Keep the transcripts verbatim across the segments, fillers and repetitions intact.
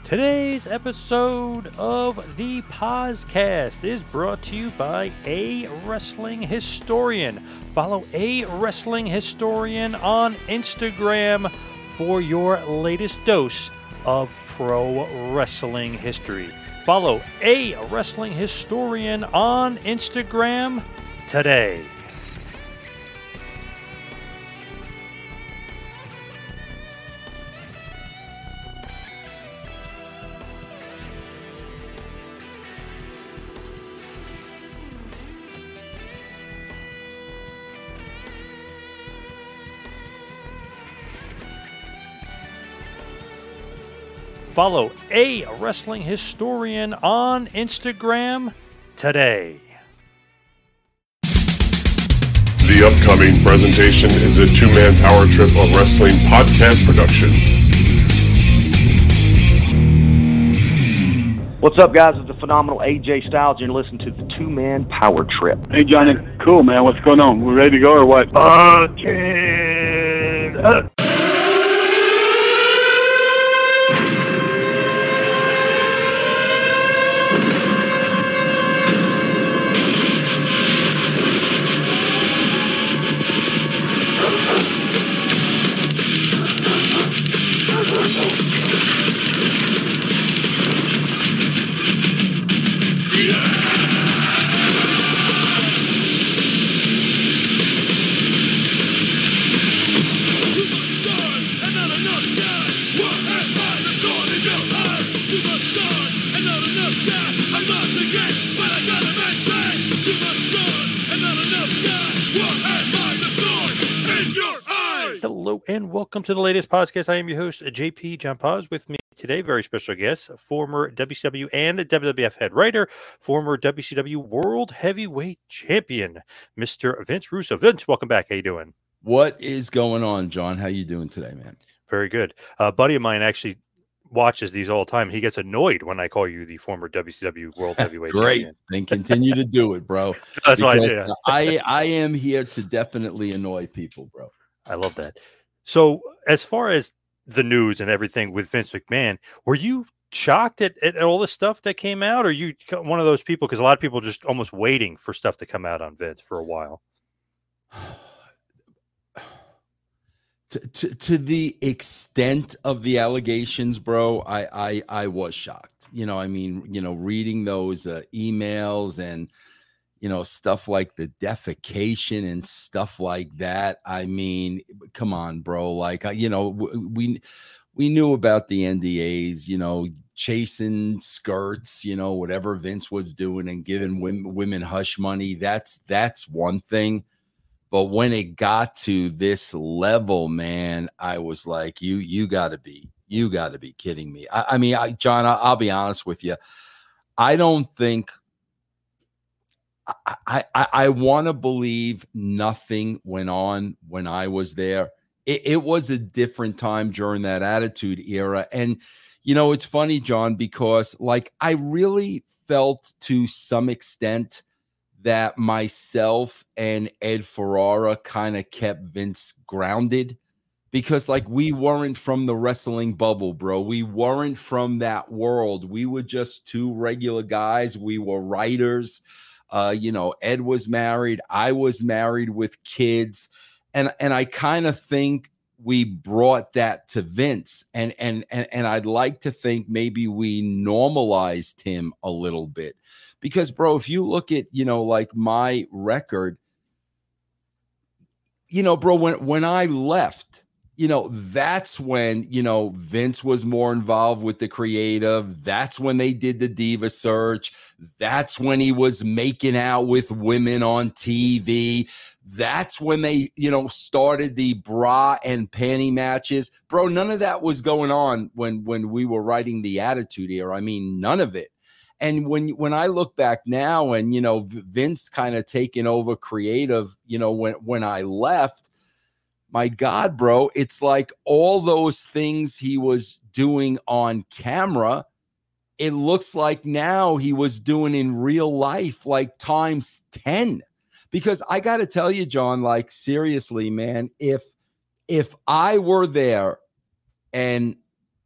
Today's episode of the Podcast is brought to you by A Wrestling Historian. Follow A Wrestling Historian on Instagram for your latest dose of pro wrestling history. Follow A Wrestling Historian on Instagram today. Follow A Wrestling Historian on Instagram today. The upcoming presentation is a two-man power trip of wrestling podcast production. What's up, guys? It's the phenomenal A J Styles, and you're listening to the two-man power trip. Hey, Johnny. Cool, man. What's going on? We ready to go or what? Okay. Uh. Hello and welcome to the latest podcast. I am your host, J P John Paz. With me today, very special guest, former W C W and W W F head writer, former W C W World Heavyweight Champion, Mister Vince Russo. Vince, welcome back. How you doing? What is going on, John? How you doing today, man? Very good. A buddy of mine actually watches these all the time. He gets annoyed when I call you the former W C W World Heavyweight Great. Champion. Then continue to do it, bro. That's why I do. Yeah. I, I am here to definitely annoy people, bro. I love that. So as far as the news and everything with Vince McMahon, were you shocked at, at all the stuff that came out? Or are you one of those people? Because a lot of people just almost waiting for stuff to come out on Vince for a while. To, to, to the extent of the allegations, bro, I, I, I was shocked. You know, I mean, you know, reading those uh, emails and, you know, stuff like the defecation and stuff like that. I mean, come on, bro. Like, you know, we we knew about the N D As, you know, chasing skirts, you know, whatever Vince was doing and giving women, women hush money. That's that's one thing. But when it got to this level, man, I was like, you you got to be you got to be kidding me. I, I mean, I, John, I, I'll be honest with you. I don't think. I, I, I want to believe nothing went on when I was there. It, it was a different time during that Attitude Era. And, you know, it's funny, John, because like I really felt to some extent that myself and Ed Ferrara kind of kept Vince grounded because like we weren't from the wrestling bubble, bro. We weren't from that world. We were just two regular guys. We were writers. Uh, you know, Ed was married. I was married with kids. And and I kind of think we brought that to Vince. And, and, and, and I'd like to think maybe we normalized him a little bit. Because, bro, if you look at, you know, like my record, you know, bro, when, when I left, you know, that's when, you know, Vince was more involved with the creative. That's when they did the Diva Search. That's when he was making out with women on T V. That's when they, you know, started the bra and panty matches. Bro, none of that was going on when, when we were writing the Attitude Era. I mean, none of it. And when, when I look back now and, you know, Vince kind of taking over creative, you know, when, when I left, my God, bro, it's like all those things he was doing on camera, it looks like now he was doing in real life, like times ten. Because I got to tell you, John, like seriously, man, if if I were there and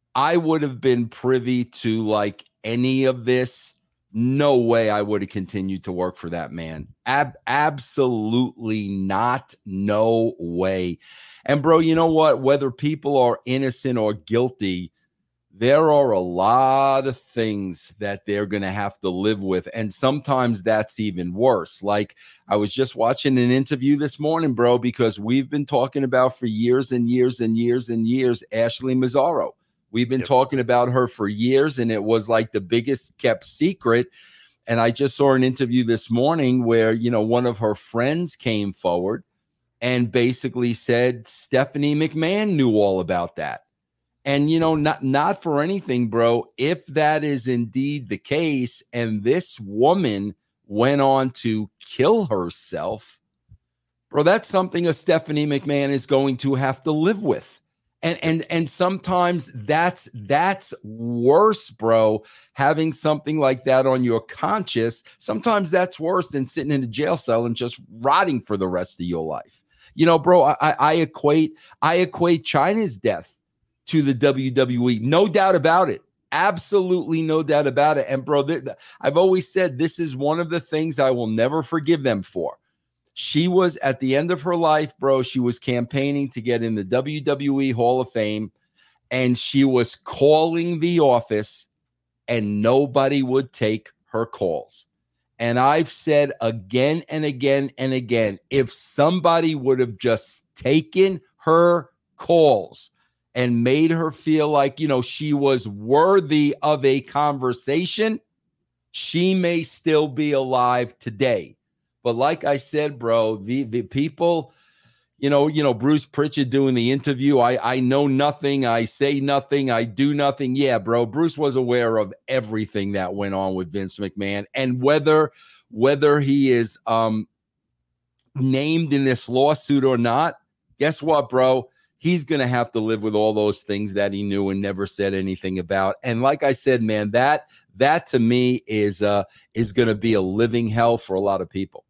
I would have been privy to like any of this, no way I would have continued to work for that man. Ab- absolutely not. No way. And bro, you know what? Whether people are innocent or guilty, there are a lot of things that they're going to have to live with. And sometimes that's even worse. Like I was just watching an interview this morning, bro, because we've been talking about for years and years and years and years, Ashley Mazzaro. We've been yep. talking about her for years, and it was like the biggest kept secret. And I just saw an interview this morning where, you know, one of her friends came forward and basically said Stephanie McMahon knew all about that. And, you know, not, not for anything, bro, if that is indeed the case and this woman went on to kill herself, bro, that's something a Stephanie McMahon is going to have to live with. And and and sometimes that's that's worse, bro, having something like that on your conscience. Sometimes that's worse than sitting in a jail cell and just rotting for the rest of your life. You know, bro, I, I equate I equate Chyna's death to the W W E. No doubt about it. Absolutely no doubt about it. And bro, th- I've always said this is one of the things I will never forgive them for. She was at the end of her life, bro. She was campaigning to get in the W W E Hall of Fame, and she was calling the office, and nobody would take her calls. And I've said again and again and again, if somebody would have just taken her calls and made her feel like, you know, she was worthy of a conversation, she may still be alive today. But like I said, bro, the, the people, you know, you know, Bruce Pritchard doing the interview, I, I know nothing, I say nothing, I do nothing. Yeah, bro, Bruce was aware of everything that went on with Vince McMahon. And whether whether he is um, named in this lawsuit or not, guess what, bro? He's going to have to live with all those things that he knew and never said anything about. And like I said, man, that that to me is uh, is going to be a living hell for a lot of people.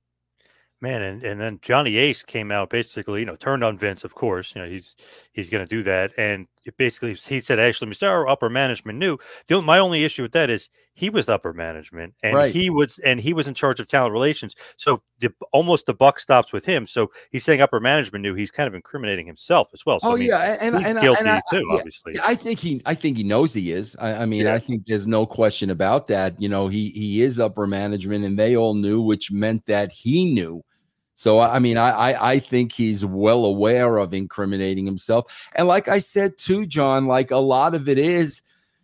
Man, and, and then Johnny Ace came out basically, you know, turned on Vince, of course. You know, he's he's going to do that. And it basically, he said, Ashley Mazzaro, upper management knew. The, my only issue with that is he was upper management, and right. he was and he was in charge of talent relations. So the, almost the buck stops with him. So he's saying upper management knew. He's kind of incriminating himself as well. So, oh I mean, yeah, and he's and, guilty and I, too, yeah, obviously. I think he, I think he knows he is. I, I mean, yeah. I think there's no question about that. You know, he he is upper management, and they all knew, which meant that he knew. So, I mean, I, I I think he's well aware of incriminating himself. And like I said, too, John, like a lot of it is,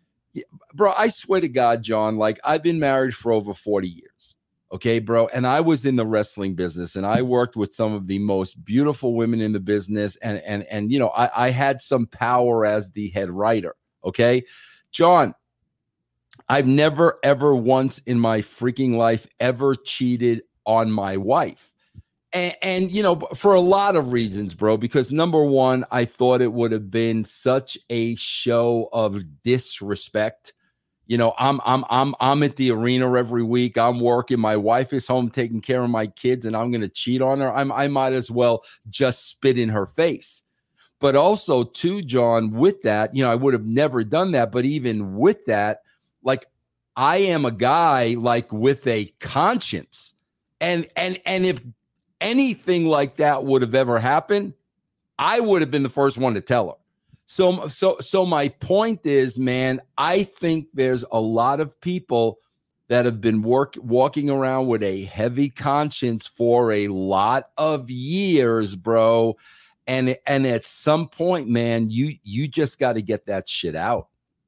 bro, I swear to God, John, like I've been married for over forty years. Okay, bro. And I was in the wrestling business, and I worked with some of the most beautiful women in the business. And, and, and you know, I, I had some power as the head writer. Okay, John, I've never, ever once in my freaking life ever cheated on my wife. And, and, you know, for a lot of reasons, bro, because number one, I thought it would have been such a show of disrespect. You know, I'm, I'm, I'm, I'm at the arena every week. I'm working. My wife is home taking care of my kids, and I'm going to cheat on her. I'm, I might as well just spit in her face. But also too, John, with that, you know, I would have never done that. But even with that, like I am a guy like with a conscience, and, and, and if anything like that would have ever happened, I would have been the first one to tell her. So, so, so my point is, man, I think there's a lot of people that have been work, walking around with a heavy conscience for a lot of years, bro. And, and at some point, man, you, you just got to get that shit out.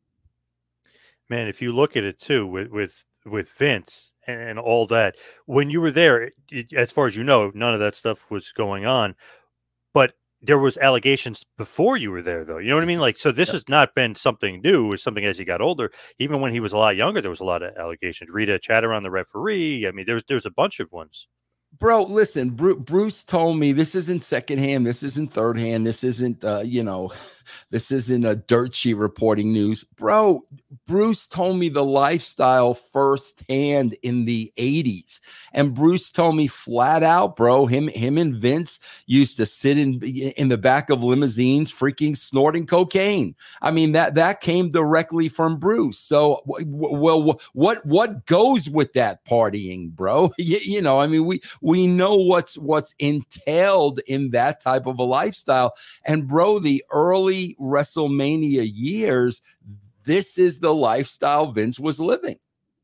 Man, if you look at it too, with, with, with Vince, and all that, when you were there, it, as far as you know, none of that stuff was going on, but there was allegations before you were there, though. You know what I mean? Like, so this yeah. has not been something new. It's something as he got older. Even when he was a lot younger, there was a lot of allegations. Rita Chatterton, the referee. I mean, there's there's a bunch of ones. bro, listen, Bru- Bruce told me this isn't secondhand. This isn't third hand. This isn't, uh, you know, this isn't a dirt sheet reporting news. Bro, Bruce told me the lifestyle firsthand in the eighties. And Bruce told me flat out, bro, him, him and Vince used to sit in, in the back of limousines, freaking snorting cocaine. I mean, that, that came directly from Bruce. So, well, what, what goes with that partying, bro? You, you know, I mean, we, we know what's, what's entailed in that type of a lifestyle. And bro, the early WrestleMania years, this is the lifestyle Vince was living.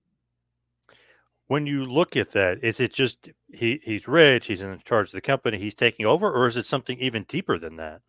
When you look at that, is it just he, he's rich, he's in charge of the company, he's taking over, or is it something even deeper than that?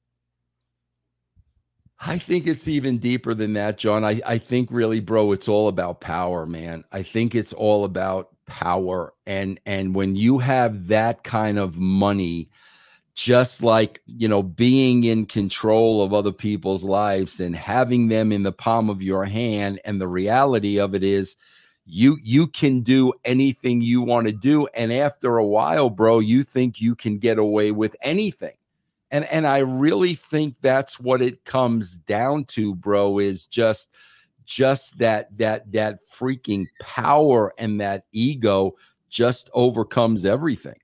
I think it's even deeper than that, John. I, I think really, bro, it's all about power, man. I think it's all about power. And, and when you have that kind of money, just like, you know, being in control of other people's lives and having them in the palm of your hand. And the reality of it is you, you can do anything you want to do. And after a while, bro, you think you can get away with anything. And, and I really think that's what it comes down to, bro, is just, just that, that, that freaking power and that ego just overcomes everything.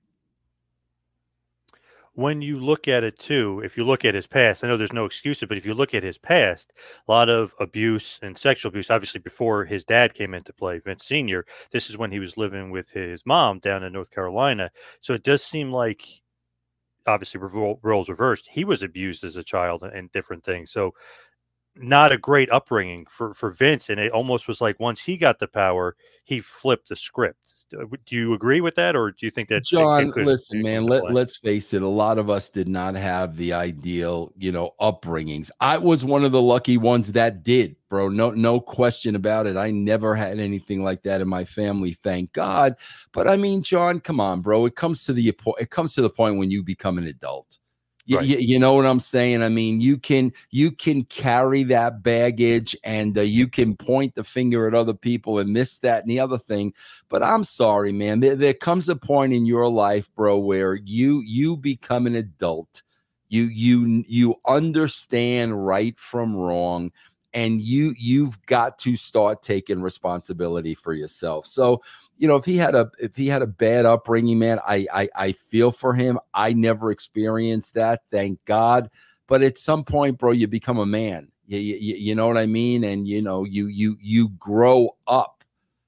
When you look at it too, if you look at his past, I know there's no excuses, but if you look at his past, a lot of abuse and sexual abuse, obviously before his dad came into play, Vince Senior, this is when he was living with his mom down in North Carolina. So it does seem like, obviously roles reversed, he was abused as a child and different things. So not a great upbringing for, for Vince. And it almost was like once he got the power, he flipped the script. Do you agree with that, or do you think that John? it, it could, listen, man. Let, let's face it. A lot of us did not have the ideal, you know, upbringings. I was one of the lucky ones that did, bro. No, no question about it. I never had anything like that in my family, thank God. But I mean, John, come on, bro. It comes to the it comes to the point when you become an adult. You, right. you, you know what I'm saying? I mean, you can you can carry that baggage and uh, you can point the finger at other people and this, that, and the other thing. But I'm sorry, man. There, there comes a point in your life, bro, where you you become an adult. You you you understand right from wrong, and you you've got to start taking responsibility for yourself. So, you know, if he had a if he had a bad upbringing, man, I I, I feel for him. I never experienced that, thank God. But at some point, bro, you become a man. You, you, you know what I mean? And you know, you you you grow up.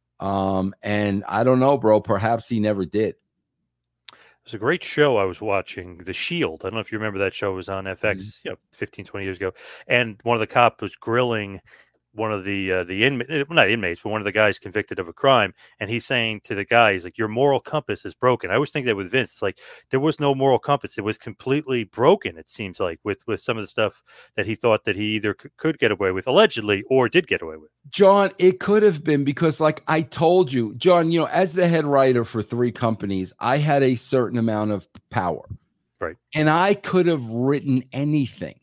Um, and I don't know, bro. Perhaps he never did. It's a great show I was watching, The Shield. I don't know if you remember that show. It was on F X, mm-hmm. you know, fifteen, twenty years ago. And one of the cops was grilling one of the uh, the inmates, well, not inmates, but one of the guys convicted of a crime. And he's saying to the guy, he's like, your moral compass is broken. I always think that with Vince, it's like there was no moral compass. It was completely broken, it seems like, with, with some of the stuff that he thought that he either c- could get away with, allegedly, or did get away with. John, it could have been because, like I told you, John, you know, as the head writer for three companies, I had a certain amount of power. Right. And I could have written anything.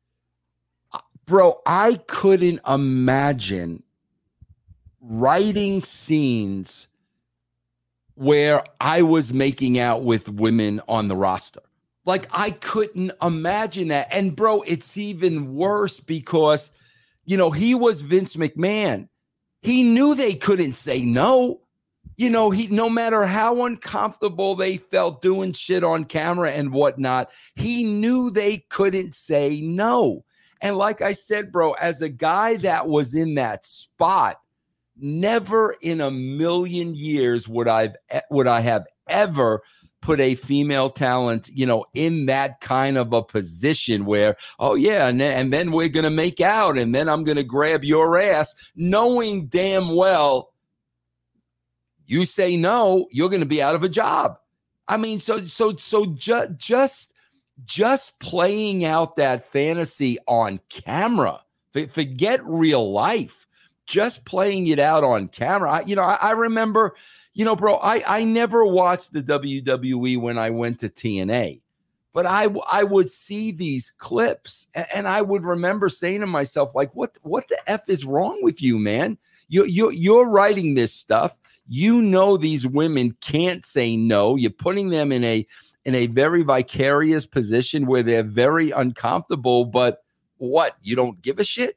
Bro, I couldn't imagine writing scenes where I was making out with women on the roster. Like, I couldn't imagine that. And, bro, it's even worse because, you know, he was Vince McMahon. He knew they couldn't say no. You know, he no matter how uncomfortable they felt doing shit on camera and whatnot, he knew they couldn't say no. And like I said, bro, as a guy that was in that spot, never in a million years would I've would I have ever put a female talent, you know, in that kind of a position where, oh yeah, and then, and then we're gonna make out, and then I'm gonna grab your ass, knowing damn well you say no, you're gonna be out of a job. I mean, so so so ju- just. Just playing out that fantasy on camera, forget real life, just playing it out on camera. I, you know, I, I remember, you know, bro, I, I never watched the W W E when I went to T N A, but I, I would see these clips and, and I would remember saying to myself, like, what, what the F is wrong with you, man? You, you, you're writing this stuff. You know these women can't say no. You're putting them in a in a very vicarious position where they're very uncomfortable, but what? You don't give a shit?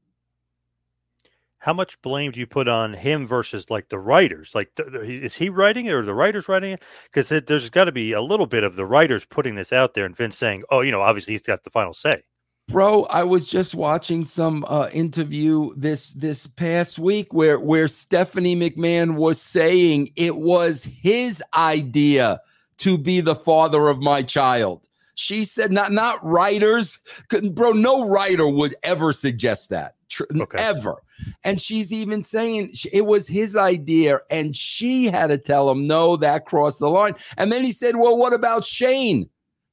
How much blame do you put on him versus like the writers? Like, th- th- is he writing it or the writers writing it? Because there's got to be a little bit of the writers putting this out there and Vince saying, oh, you know, obviously he's got the final say. Bro, I was just watching some uh, interview this this past week where where Stephanie McMahon was saying it was his idea to be the father of my child. She said, not not writers, bro. No writer would ever suggest that, okay. ever. And she's even saying it was his idea, and she had to tell him no, that crossed the line. And then he said, "Well, what about Shane?"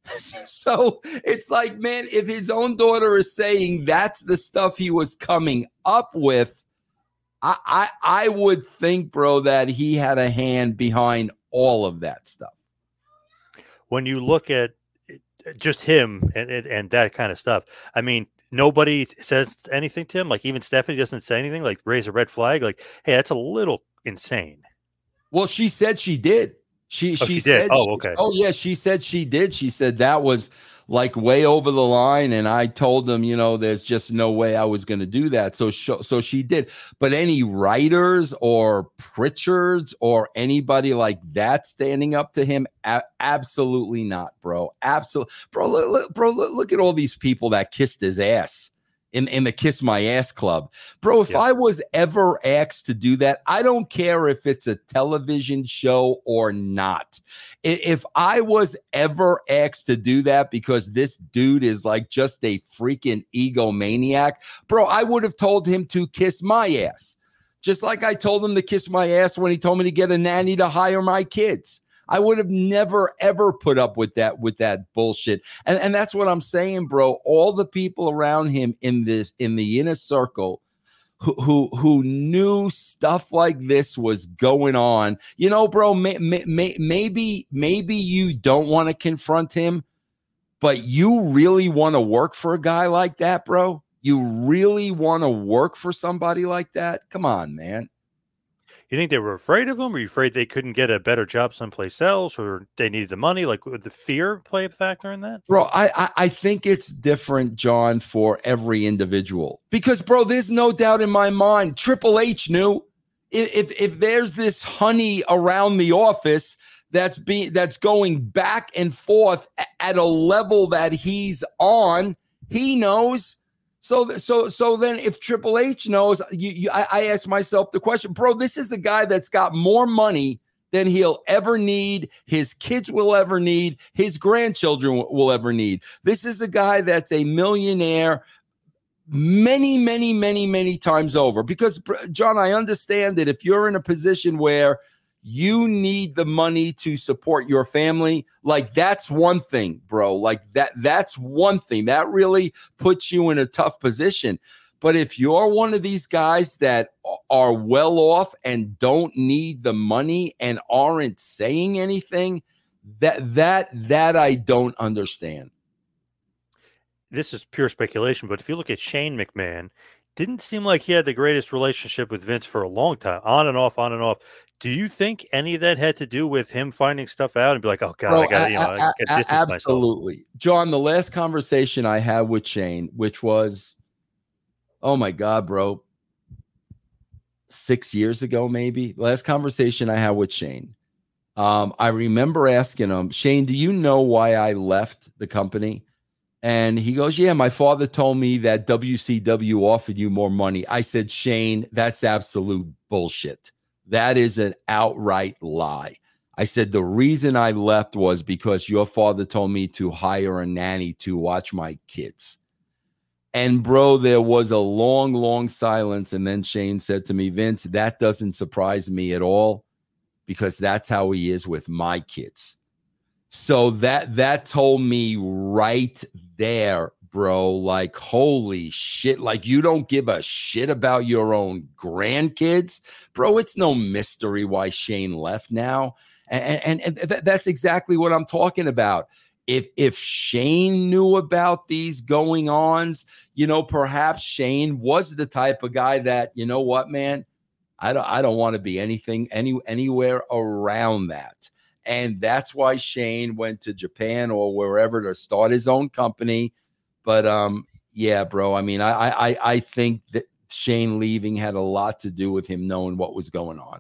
So it's like, man, if his own daughter is saying that's the stuff he was coming up with, I, I I would think, bro, that he had a hand behind all of that stuff. When you look at just him and, and, and that kind of stuff, I mean, nobody says anything to him. Like even Stephanie doesn't say anything, like raise a red flag. Like, hey, that's a little insane. Well, she said she did. She, oh, she, she said, did. Oh, okay. She, oh, yeah. She said she did. She said that was like way over the line. And I told them, you know, there's just no way I was going to do that. So, so she did. But any writers or Pritchards or anybody like that standing up to him, a- absolutely not, bro. Absolutely. Bro, look, look, bro, look, look at all these people that kissed his ass. In, in the Kiss My Ass Club. Bro, if yeah. I was ever asked to do that, I don't care if it's a television show or not. If I was ever asked to do that because this dude is like just a freaking egomaniac, bro, I would have told him to kiss my ass. Just like I told him to kiss my ass when he told me to get a nanny to hire my kids. I would have never, ever put up with that, with that bullshit. And, and that's what I'm saying, bro. All the people around him in this, in the inner circle who, who, who knew stuff like this was going on, you know, bro, may, may, maybe, maybe you don't want to confront him, but you really want to work for a guy like that, bro. You really want to work for somebody like that. Come on, man. You think they were afraid of him? Were you afraid they couldn't get a better job someplace else, or they needed the money? Like, would the fear play a factor in that? Bro, I, I I think it's different, John, for every individual. Because, bro, there's no doubt in my mind, Triple H knew if if, if there's this honey around the office that's being that's going back and forth at a level that he's on, he knows. So, so, so then if Triple H knows, you, you, I, I ask myself the question, bro, this is a guy that's got more money than he'll ever need, his kids will ever need, his grandchildren will, will ever need. This is a guy that's a millionaire many, many, many, many times over. Because, John, I understand that if you're in a position where you need the money to support your family, like that's one thing, bro. Like that, that's one thing that really puts you in a tough position. But if you're one of these guys that are well off and don't need the money and aren't saying anything, that, that, that I don't understand. This is pure speculation, but if you look at Shane McMahon, didn't seem like he had the greatest relationship with Vince for a long time, on and off, on and off. Do you think any of that had to do with him finding stuff out and be like, oh, God, Bro, I got to, you know, I got to distance myself? Absolutely. John, the last conversation I had with Shane, which was, oh, my God, bro, six years ago, maybe. Last conversation I had with Shane. Um, I remember asking him, Shane, do you know why I left the company? And he goes, yeah, my father told me that W C W offered you more money. I said, Shane, that's absolute bullshit. That is an outright lie. I said, the reason I left was because your father told me to hire a nanny to watch my kids. And, bro, there was a long, long silence. And then Shane said to me, Vince, that doesn't surprise me at all because that's how he is with my kids. So that that told me right there, bro, like, holy shit, like you don't give a shit about your own grandkids. Bro, it's no mystery why Shane left now. And, and, and th- that's exactly what I'm talking about. If if Shane knew about these going-ons, you know, perhaps Shane was the type of guy that, you know what, man, I don't I don't want to be anything any anywhere around that. And that's why Shane went to Japan or wherever to start his own company. But um, yeah, bro. I mean, I I I think that Shane leaving had a lot to do with him knowing what was going on.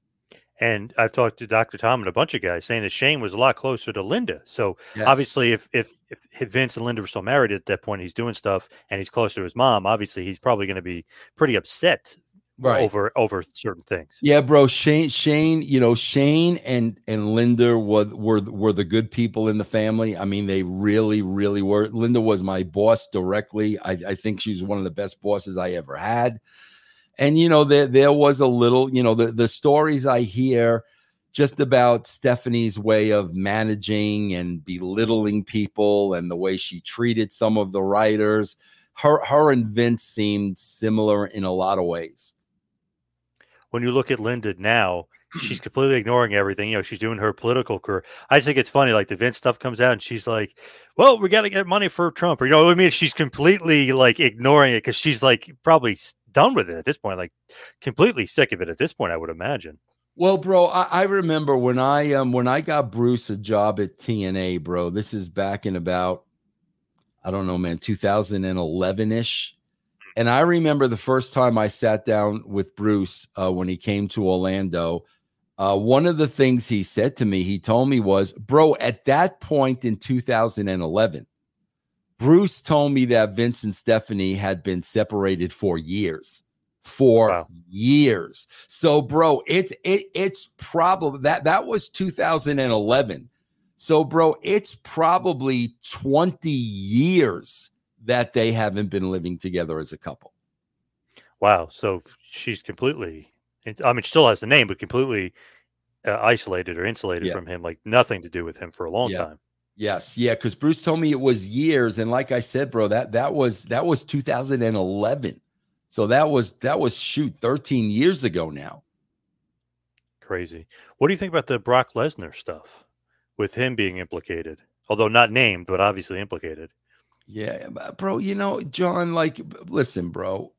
And I've talked to Doctor Tom and a bunch of guys saying that Shane was a lot closer to Linda. So Yes. obviously, if, if if Vince and Linda were still married at that point, he's doing stuff and he's closer to his mom. Obviously, he's probably going to be pretty upset Right. over over certain things. Yeah, bro. Shane, Shane, you know, Shane and and Linda were were were the good people in the family. I mean, they really, really were. Linda was my boss directly. I, I think she was one of the best bosses I ever had. And you know, there there was a little, you know, the the stories I hear just about Stephanie's way of managing and belittling people and the way she treated some of the writers. Her her and Vince seemed similar in a lot of ways. When you look at Linda now, she's completely ignoring everything. You know, she's doing her political career. I just think it's funny, like the Vince stuff comes out and she's like, well, we got to get money for Trump. Or, you know what I mean? She's completely like ignoring it because she's like probably done with it at this point, like completely sick of it at this point, I would imagine. Well, bro, I, I remember when I um when I got Bruce a job at T N A, bro. This is back in about, I don't know, man, two thousand eleven-ish. And I remember the first time I sat down with Bruce uh, when he came to Orlando, uh, one of the things he said to me, he told me was, bro, at that point in two thousand eleven, Bruce told me that Vince and Stephanie had been separated for years, for Wow. years. So, bro, it's it it's probably that that was two thousand eleven. So, bro, it's probably twenty years that they haven't been living together as a couple. Wow. So she's completely, I mean, she still has the name, but completely uh, isolated or insulated Yeah. from him, like nothing to do with him for a long Yeah. time. Yes, yeah, because Bruce told me it was years, and like I said, bro, that that was that was two thousand eleven. So that was that was shoot thirteen years ago now. Crazy. What do you think about the Brock Lesnar stuff with him being implicated, although not named, but obviously implicated? Yeah, but bro, you know, John, like, listen, bro,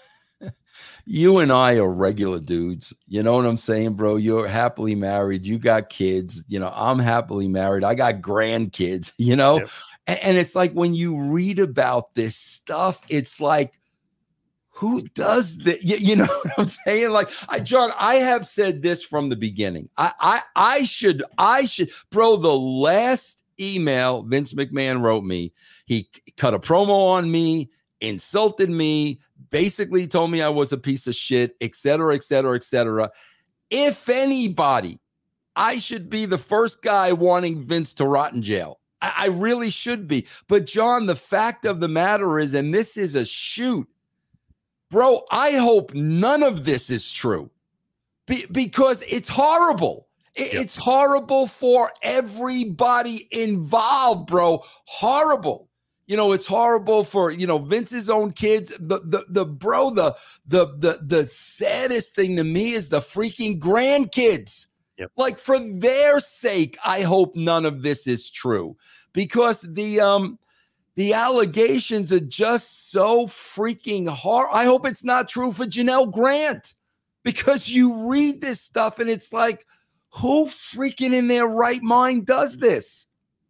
you and I are regular dudes. You know what I'm saying, bro? You're happily married. You got kids. You know, I'm happily married. I got grandkids, you know? Yep. And, and it's like when you read about this stuff, it's like, who does that? You, you know what I'm saying? Like, I, John, I have said this from the beginning. I, I, I should, I should, bro, the last email Vince McMahon wrote me, he cut a promo on me, insulted me, basically told me I was a piece of shit, et cetera, et cetera, et cetera. If anybody, I should be the first guy wanting Vince to rot in jail. I, I really should be. But John, the fact of the matter is, and this is a shoot, bro, I hope none of this is true be, because it's horrible. It, Yep. It's horrible for everybody involved, bro. Horrible. You know, it's horrible for, you know, Vince's own kids. The, the, the, bro, the, the, the, the saddest thing to me is the freaking grandkids. Yep. Like, for their sake, I hope none of this is true because the, um, the allegations are just so freaking hard. I hope it's not true for Janelle Grant because you read this stuff and it's like, who freaking in their right mind does this?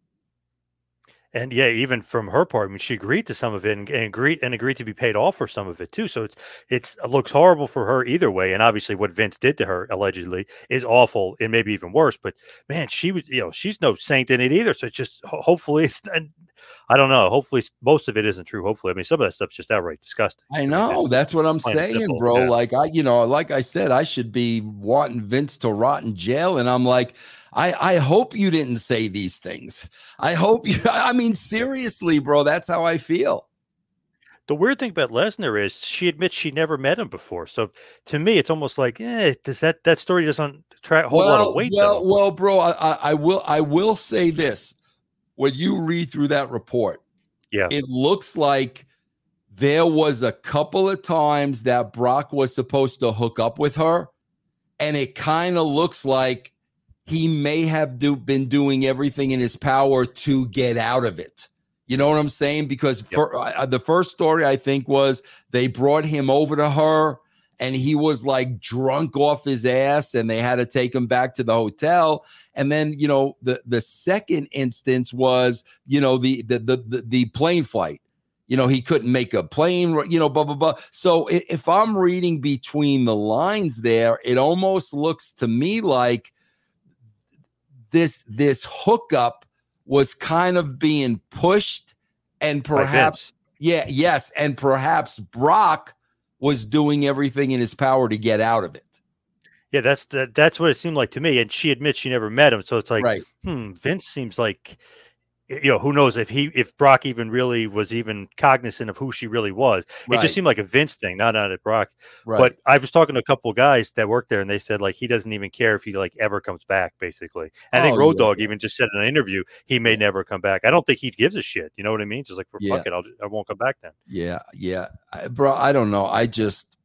And yeah, even from her part, I mean, she agreed to some of it and, and agreed and agreed to be paid off for some of it too. So it's it's it looks horrible for her either way. And obviously, what Vince did to her allegedly is awful and maybe even worse. But man, she was, you know, she's no saint in it either. So it's just ho- hopefully, it's, and I don't know. Hopefully, most of it isn't true. Hopefully, I mean, some of that stuff's just outright disgusting. I know. mean, That's what I'm plain and saying, simple, bro. yeah. Like, I, you know, like I said, I should be wanting Vince to rot in jail. And I'm like, I, I hope you didn't say these things. I hope you, I mean, seriously, bro, that's how I feel. The weird thing about Lesnar is she admits she never met him before. So to me, it's almost like, eh, does that that story doesn't track a whole lot of weight? well, though. well, bro, I, I, I will, I will say this. When you read through that report, Yeah. it looks like there was a couple of times that Brock was supposed to hook up with her, and it kind of looks like he may have do, been doing everything in his power to get out of it. You know what I'm saying? Because Yep. for, uh, the first story, I think, was they brought him over to her, and he was like drunk off his ass, and they had to take him back to the hotel. And then, you know, the the second instance was, you know, the the the the, the plane flight. You know, he couldn't make a plane, you know, blah, blah, blah. So if I'm reading between the lines there, it almost looks to me like this, this hookup was kind of being pushed, and perhaps, yeah, yes. And perhaps Brock was doing everything in his power to get out of it. Yeah, that's the, that's what it seemed like to me. And she admits she never met him. So it's like, right. hmm, Vince seems like, you know, who knows if he, if Brock even really was even cognizant of who she really was. It Right. just seemed like a Vince thing, not not a Brock. Right. But I was talking to a couple of guys that work there, and they said like he doesn't even care if he like ever comes back, basically. And I think Oh, Road yeah, Dogg yeah. even just said in an interview he may never come back. I don't think he gives a shit. You know what I mean? Just like, for Yeah. fuck it, I'll, I won't come back then. Yeah, yeah. I, bro, I don't know. I just,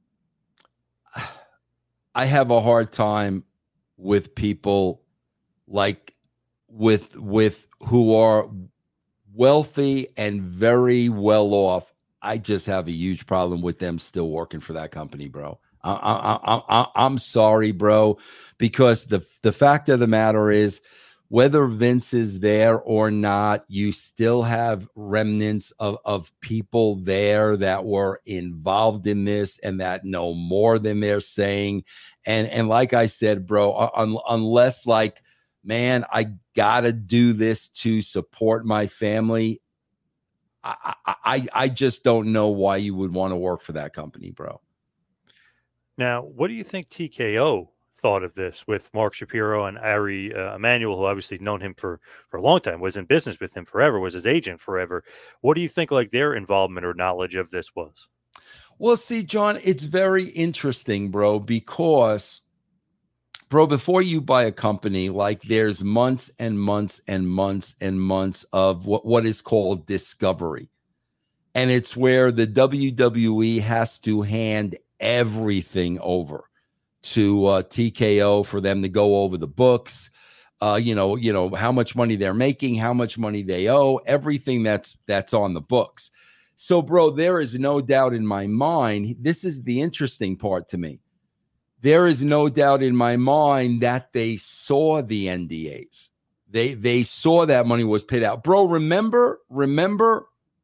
I have a hard time with people like with, with who are wealthy and very well off. I just have a huge problem with them still working for that company, bro. I, I, I, I, I'm sorry, bro, because the, the fact of the matter is, whether Vince is there or not, you still have remnants of, of people there that were involved in this and that know more than they're saying. And, and like I said, bro, un, unless like, man, I got to do this to support my family, I, I, I just don't know why you would want to work for that company, bro. Now, what do you think T K O thought of this with Mark Shapiro and Ari uh, Emanuel, who obviously known him for, for a long time, was in business with him forever, was his agent forever? What do you think like their involvement or knowledge of this was? Well, see, John, it's very interesting, bro, because, bro, before you buy a company, like there's months and months and months and months of what, what is called discovery. And it's where the W W E has to hand everything over to uh, T K O for them to go over the books, uh, you know, you know, how much money they're making, how much money they owe, everything that's that's on the books. So, bro, there is no doubt in my mind. This is the interesting part to me. There is no doubt in my mind that they saw the N D As. They they saw that money was paid out. Bro, remember, remember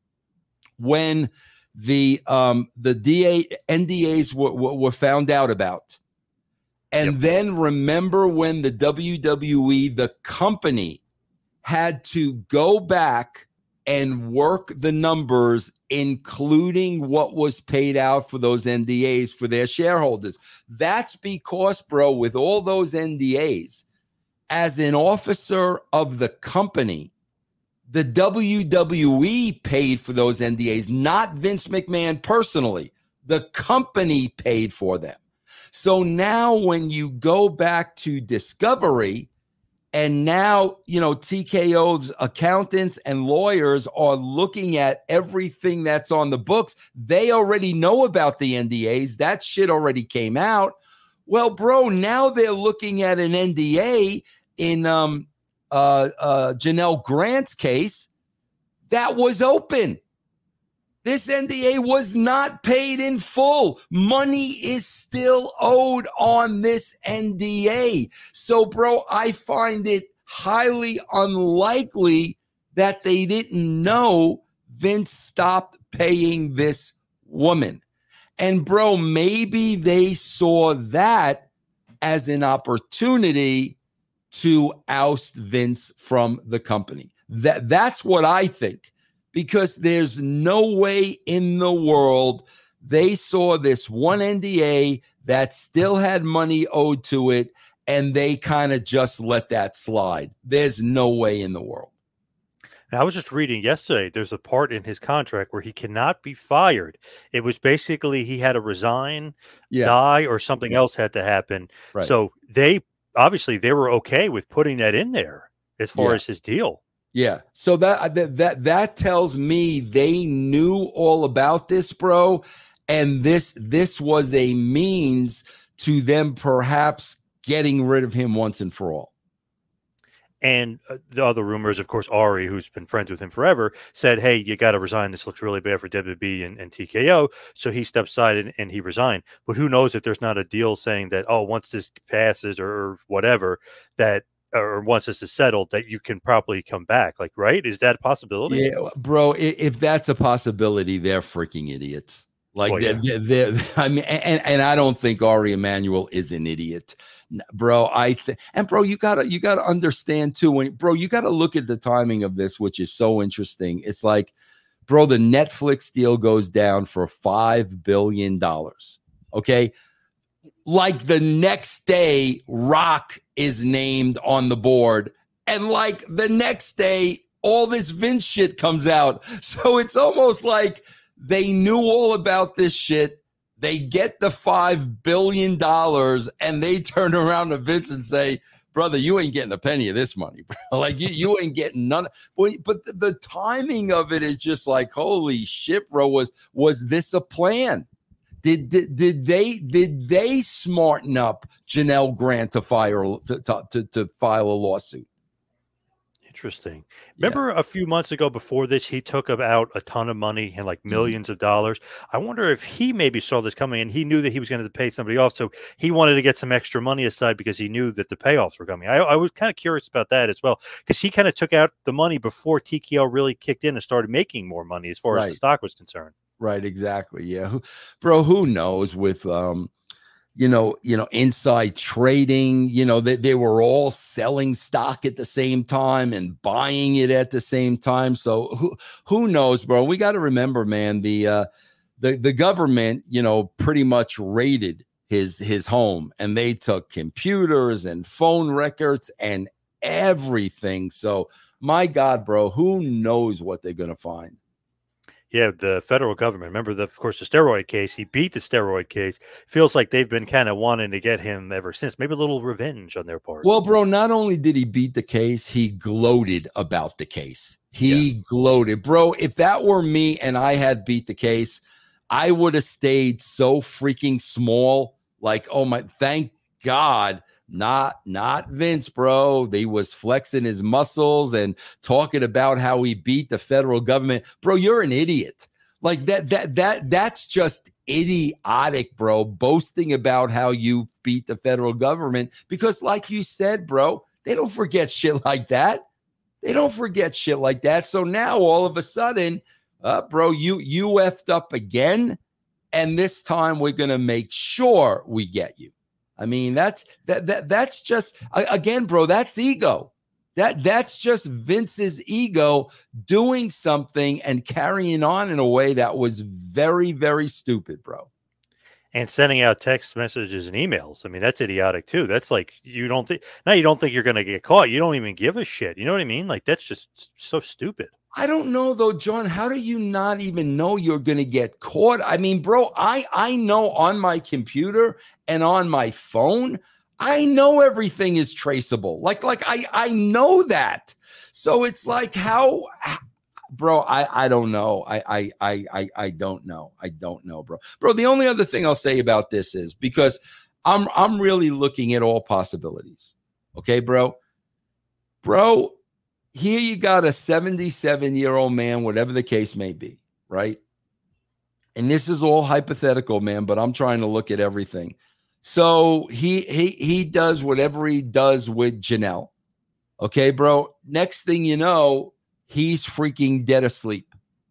when the um the D A N D As were, were, were found out about? And yep. Then remember when the W W E, the company, had to go back and work the numbers, including what was paid out for those N D As for their shareholders. That's because, bro, with all those N D As, as an officer of the company, the W W E paid for those N D As, not Vince McMahon personally. The company paid for them. So now when you go back to Discovery, and now, you know, T K O's accountants and lawyers are looking at everything that's on the books. They already know about the N D As. That shit already came out. Well, bro, now they're looking at an N D A in um, uh, uh, Janelle Grant's case that was open. This N D A was not paid in full. Money is still owed on this N D A. So, bro, I find it highly unlikely that they didn't know Vince stopped paying this woman. And, bro, maybe they saw that as an opportunity to oust Vince from the company. That, that's what I think. Because there's no way in the world they saw this one N D A that still had money owed to it, and they kind of just let that slide. There's no way in the world. Now, I was just reading yesterday, there's a part in his contract where he cannot be fired. It was basically he had to resign, yeah. die, or something yeah. else had to happen. Right. So they, obviously, they were okay with putting that in there as far yeah. as his deal. Yeah. So that, that that that tells me they knew all about this, bro. And this this was a means to them perhaps getting rid of him once and for all. And uh, the other rumors, of course, Ari, who's been friends with him forever, said, hey, you got to resign. This looks really bad for W W E and, and T K O. So he stepped aside and, and he resigned. But who knows if there's not a deal saying that, oh, once this passes or whatever, that or once this is settled, that you can probably come back. Like, right? Is that a possibility? Yeah, bro, if that's a possibility, they're freaking idiots. Like, well, they're, yeah. they're, they're, I mean, and, and I don't think Ari Emanuel is an idiot. Bro, I think, and bro, you gotta you gotta understand too. When bro, you gotta look at the timing of this, which is so interesting. It's like, bro, the Netflix deal goes down for five billion dollars. Okay, like the next day, Rock is named on the board, and like the next day, all this Vince shit comes out. So it's almost like they knew all about this shit. They get the five billion dollars and they turn around to Vince and say, brother, you ain't getting a penny of this money, bro. Like, you, you ain't getting none. But, but the, the timing of it is just like, holy shit, bro. Was, was this a plan? Did, did, did they, did they smarten up Janelle Grant to fire, to, to, to file a lawsuit? Interesting. Remember yeah. a few months ago before this, he took out a ton of money and like millions mm-hmm. of dollars. I wonder if he maybe saw this coming and he knew that he was going to pay somebody off. So he wanted to get some extra money aside because he knew that the payoffs were coming. I, I was kind of curious about that as well, because he kind of took out the money before T K O really kicked in and started making more money as far right. as the stock was concerned. Right. Exactly. Yeah. Who, bro, who knows with, um, you know, you know, inside trading, you know, they, they were all selling stock at the same time and buying it at the same time. So who, who knows, bro? We got to remember, man, the, uh, the, the government, you know, pretty much raided his, his home, and they took computers and phone records and everything. So my God, bro, who knows what they're going to find? Yeah, the federal government. Remember, the, of course, the steroid case. He beat the steroid case. Feels like they've been kind of wanting to get him ever since. Maybe a little revenge on their part. Well, bro, not only did he beat the case, he gloated about the case. He yeah. gloated. Bro, if that were me and I had beat the case, I would have stayed so freaking small. Like, oh my, thank God. Not, not Vince, bro. He was flexing his muscles and talking about how he beat the federal government. Bro, you're an idiot. Like that, that, that, that's just idiotic, bro. Boasting about how you beat the federal government, because like you said, bro, they don't forget shit like that. They don't forget shit like that. So now all of a sudden, uh, bro, you, you effed up again. And this time we're going to make sure we get you. I mean, that's that that that's just again, bro, that's ego. That that's just Vince's ego doing something and carrying on in a way that was very, very stupid, bro. And sending out text messages and emails. I mean, that's idiotic too. That's like, you don't think now you don't think you're going to get caught. You don't even give a shit. You know what I mean? Like, that's just so stupid. I don't know though, John. How do you not even know you're going to get caught? I mean, bro, I, I know on my computer and on my phone, I know everything is traceable. Like, like I, I know that. So it's like, how, bro, I, I don't know. I, I, I, I don't know. I don't know, bro. Bro, the only other thing I'll say about this is because I'm, I'm really looking at all possibilities. Okay, bro, bro. Here you got a seventy-seven-year-old man, whatever the case may be, right? And this is all hypothetical, man, but I'm trying to look at everything. So he he he does whatever he does with Janelle. Okay, bro? Next thing you know, he's freaking dead asleep.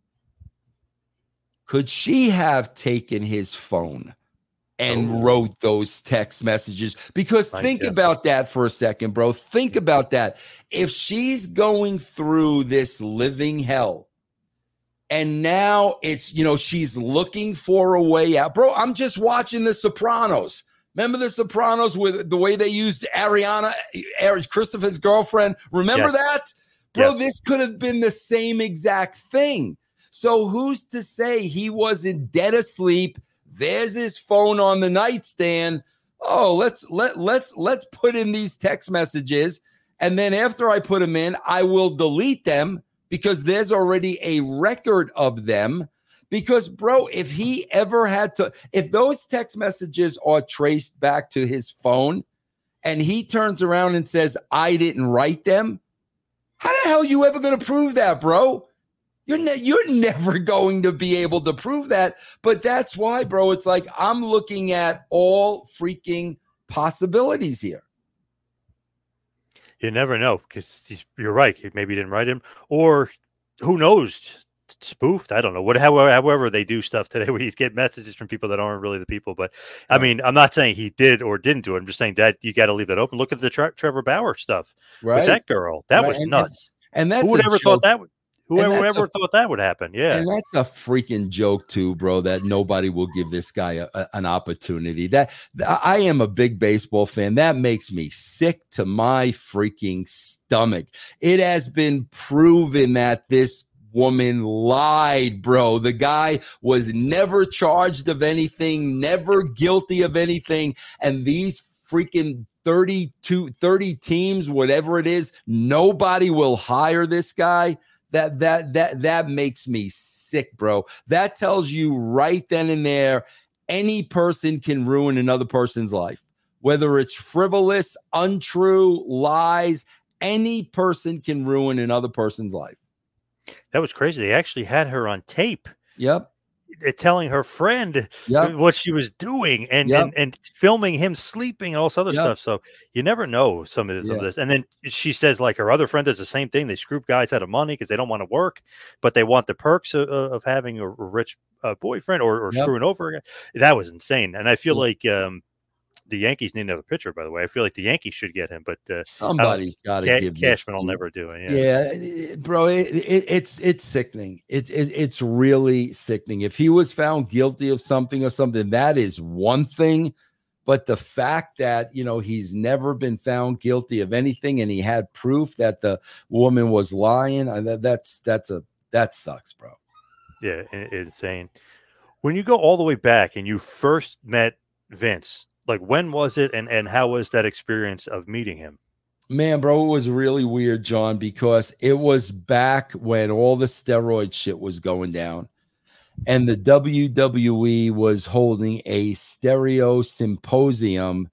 Could she have taken his phone and oh. wrote those text messages? Because I think guess. about that for a second, bro. Think about that. If she's going through this living hell and now it's, you know, she's looking for a way out. Bro, I'm just watching The Sopranos. Remember The Sopranos with the way they used Ariana, Christopher's girlfriend? Remember yes. that? Bro, yes. This could have been the same exact thing. So who's to say he wasn't dead asleep? There's his phone on the nightstand. Oh, let's let let's let's put in these text messages, and then after I put them in, I will delete them because there's already a record of them. Because, bro, if he ever had to, if those text messages are traced back to his phone, and he turns around and says, I didn't write them. How the hell are you ever going to prove that, bro? You're, ne- you're never going to be able to prove that. But that's why, bro, it's like I'm looking at all freaking possibilities here. You never know, because you're right. Maybe he didn't write him, or who knows, spoofed. I don't know. What, however, however they do stuff today, where you get messages from people that aren't really the people. But I mean, I'm not saying he did or didn't do it. I'm just saying that you got to leave that open. Look at the Tre- Trevor Bauer stuff right. with that girl. That right. was and, nuts. And that's who would ever joke. thought that would. Whoever ever a, thought that would happen, yeah. And that's a freaking joke too, bro, that nobody will give this guy a, a, an opportunity. That I am a big baseball fan. That makes me sick to my freaking stomach. It has been proven that this woman lied, bro. The guy was never charged of anything, never guilty of anything. And these freaking thirty-two, thirty teams, whatever it is, nobody will hire this guy. That that that that makes me sick, bro. That tells you right then and there, any person can ruin another person's life. Whether it's frivolous, untrue, lies, any person can ruin another person's life. That was crazy. They actually had her on tape. Yep. Telling her friend yep. what she was doing and, yep. and and filming him sleeping and all this other yep. stuff. So you never know some of this, yeah. of this. And then she says, like, her other friend does the same thing. They screw guys out of money because they don't want to work, but they want the perks of, of having a rich uh, boyfriend or, or yep. screwing over again. That was insane. And I feel yep. like um, the Yankees need another pitcher, by the way. I feel like the Yankees should get him, but uh, somebody's got to Ca- give Cashman will never do it. Yeah, yeah bro, it, it, it's it's sickening. It's it, it's really sickening. If he was found guilty of something or something, that is one thing. But the fact that, you know, he's never been found guilty of anything, and he had proof that the woman was lying, that, that's that's a that sucks, bro. Yeah, insane. When you go all the way back and you first met Vince, like, when was it, and, and how was that experience of meeting him? Man, bro, it was really weird, John, because it was back when all the steroid shit was going down, and the W W E was holding a stereo symposium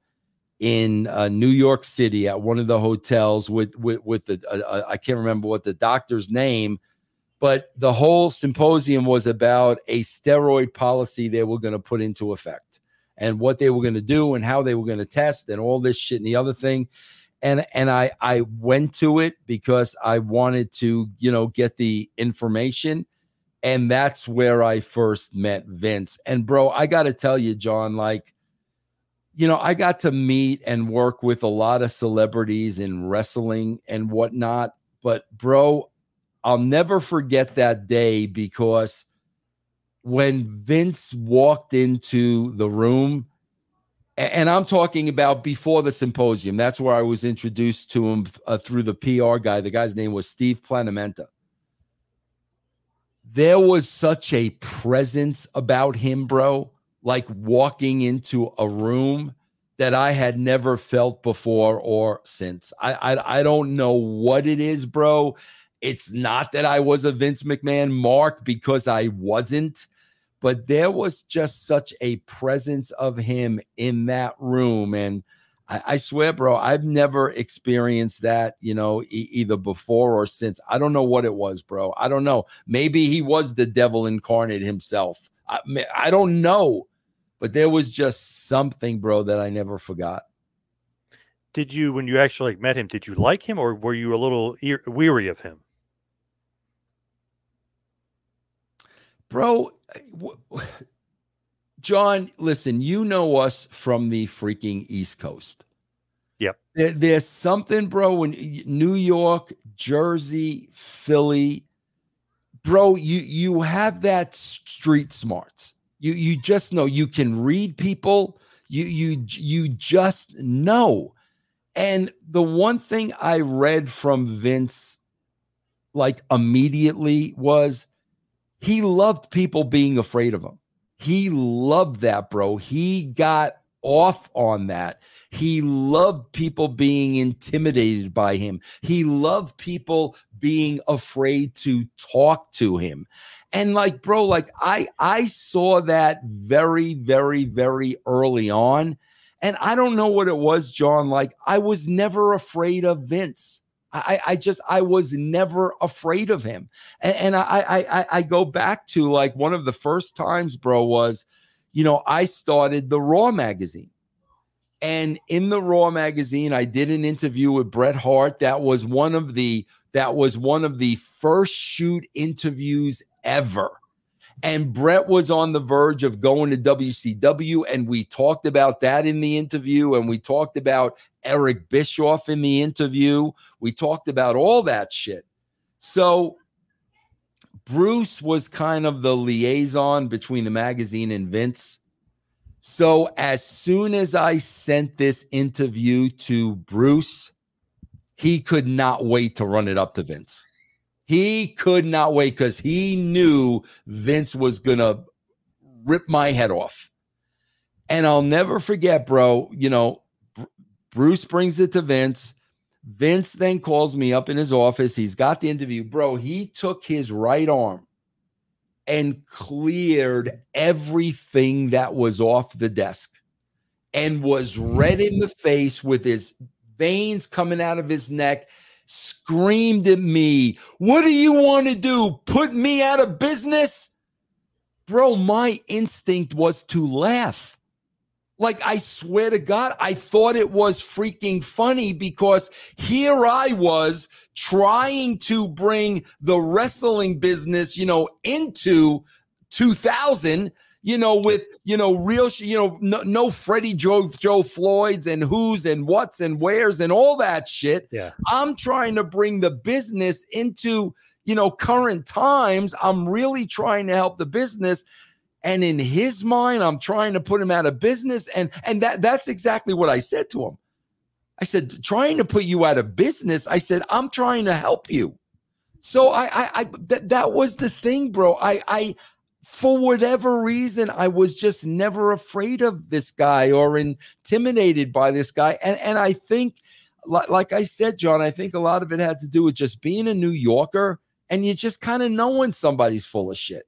in uh, New York City at one of the hotels with with with the uh, uh, I can't remember what the doctor's name, but the whole symposium was about a steroid policy they were going to put into effect, and what they were going to do and how they were going to test and all this shit and the other thing. And and I, I went to it because I wanted to, you know, get the information. And that's where I first met Vince. And, bro, I got to tell you, John, like, you know, I got to meet and work with a lot of celebrities in wrestling and whatnot. But, bro, I'll never forget that day, because when Vince walked into the room, and I'm talking about before the symposium, that's where I was introduced to him uh, through the P R guy. The guy's name was Steve Planamenta. There was such a presence about him, bro, like walking into a room, that I had never felt before or since. I, I, I don't know what it is, bro. It's not that I was a Vince McMahon mark, because I wasn't. But there was just such a presence of him in that room. And I, I swear, bro, I've never experienced that, you know, e- either before or since. I don't know what it was, bro. I don't know. Maybe he was the devil incarnate himself. I, I don't know. But there was just something, bro, that I never forgot. Did you, when you actually met him, did you like him, or were you a little e- weary of him? Bro, John, listen, you know us from the freaking East Coast. Yep. There, there's something, bro, in New York, Jersey, Philly, bro, you you have that street smarts. You you just know. You can read people. You you you just know. And the one thing I read from Vince, like, immediately was, he loved people being afraid of him. He loved that, bro. He got off on that. He loved people being intimidated by him. He loved people being afraid to talk to him. And, like, bro, like, I, I saw that very, very, very early on. And I don't know what it was, John. Like, I was never afraid of Vince. I, I just, I was never afraid of him. And, and I, I, I, I go back to like one of the first times, bro, was, you know, I started the Raw magazine. And in the Raw magazine, I did an interview with Bret Hart. That was one of the, that was one of the first shoot interviews ever. And Bret was on the verge of going to W C W, and we talked about that in the interview, and we talked about Eric Bischoff in the interview. We talked about all that shit. So Bruce was kind of the liaison between the magazine and Vince. So as soon as I sent this interview to Bruce, he could not wait to run it up to Vince. He could not wait because he knew Vince was going to rip my head off. And I'll never forget, bro, you know, Br- Bruce brings it to Vince. Vince then calls me up in his office. He's got the interview. Bro, he took his right arm and cleared everything that was off the desk and was red in the face with his veins coming out of his neck, screamed at me, "What do you want to do? Put me out of business?" Bro, my instinct was to laugh. Like, I swear to God, I thought it was freaking funny because here I was trying to bring the wrestling business, you know, into two thousand, you know, with, you know, real, you know, no, no Freddie Joe, Joe Floyds and who's and what's and where's and all that shit. Yeah. I'm trying to bring the business into, you know, current times. I'm really trying to help the business. And in his mind, I'm trying to put him out of business. And, and that, that's exactly what I said to him. I said, trying to put you out of business. I said, I'm trying to help you. So I, I, I that, that was the thing, bro. I, I, for whatever reason, I was just never afraid of this guy or intimidated by this guy. And, and I think, like I said, John, I think a lot of it had to do with just being a New Yorker and you just kind of know when somebody's full of shit.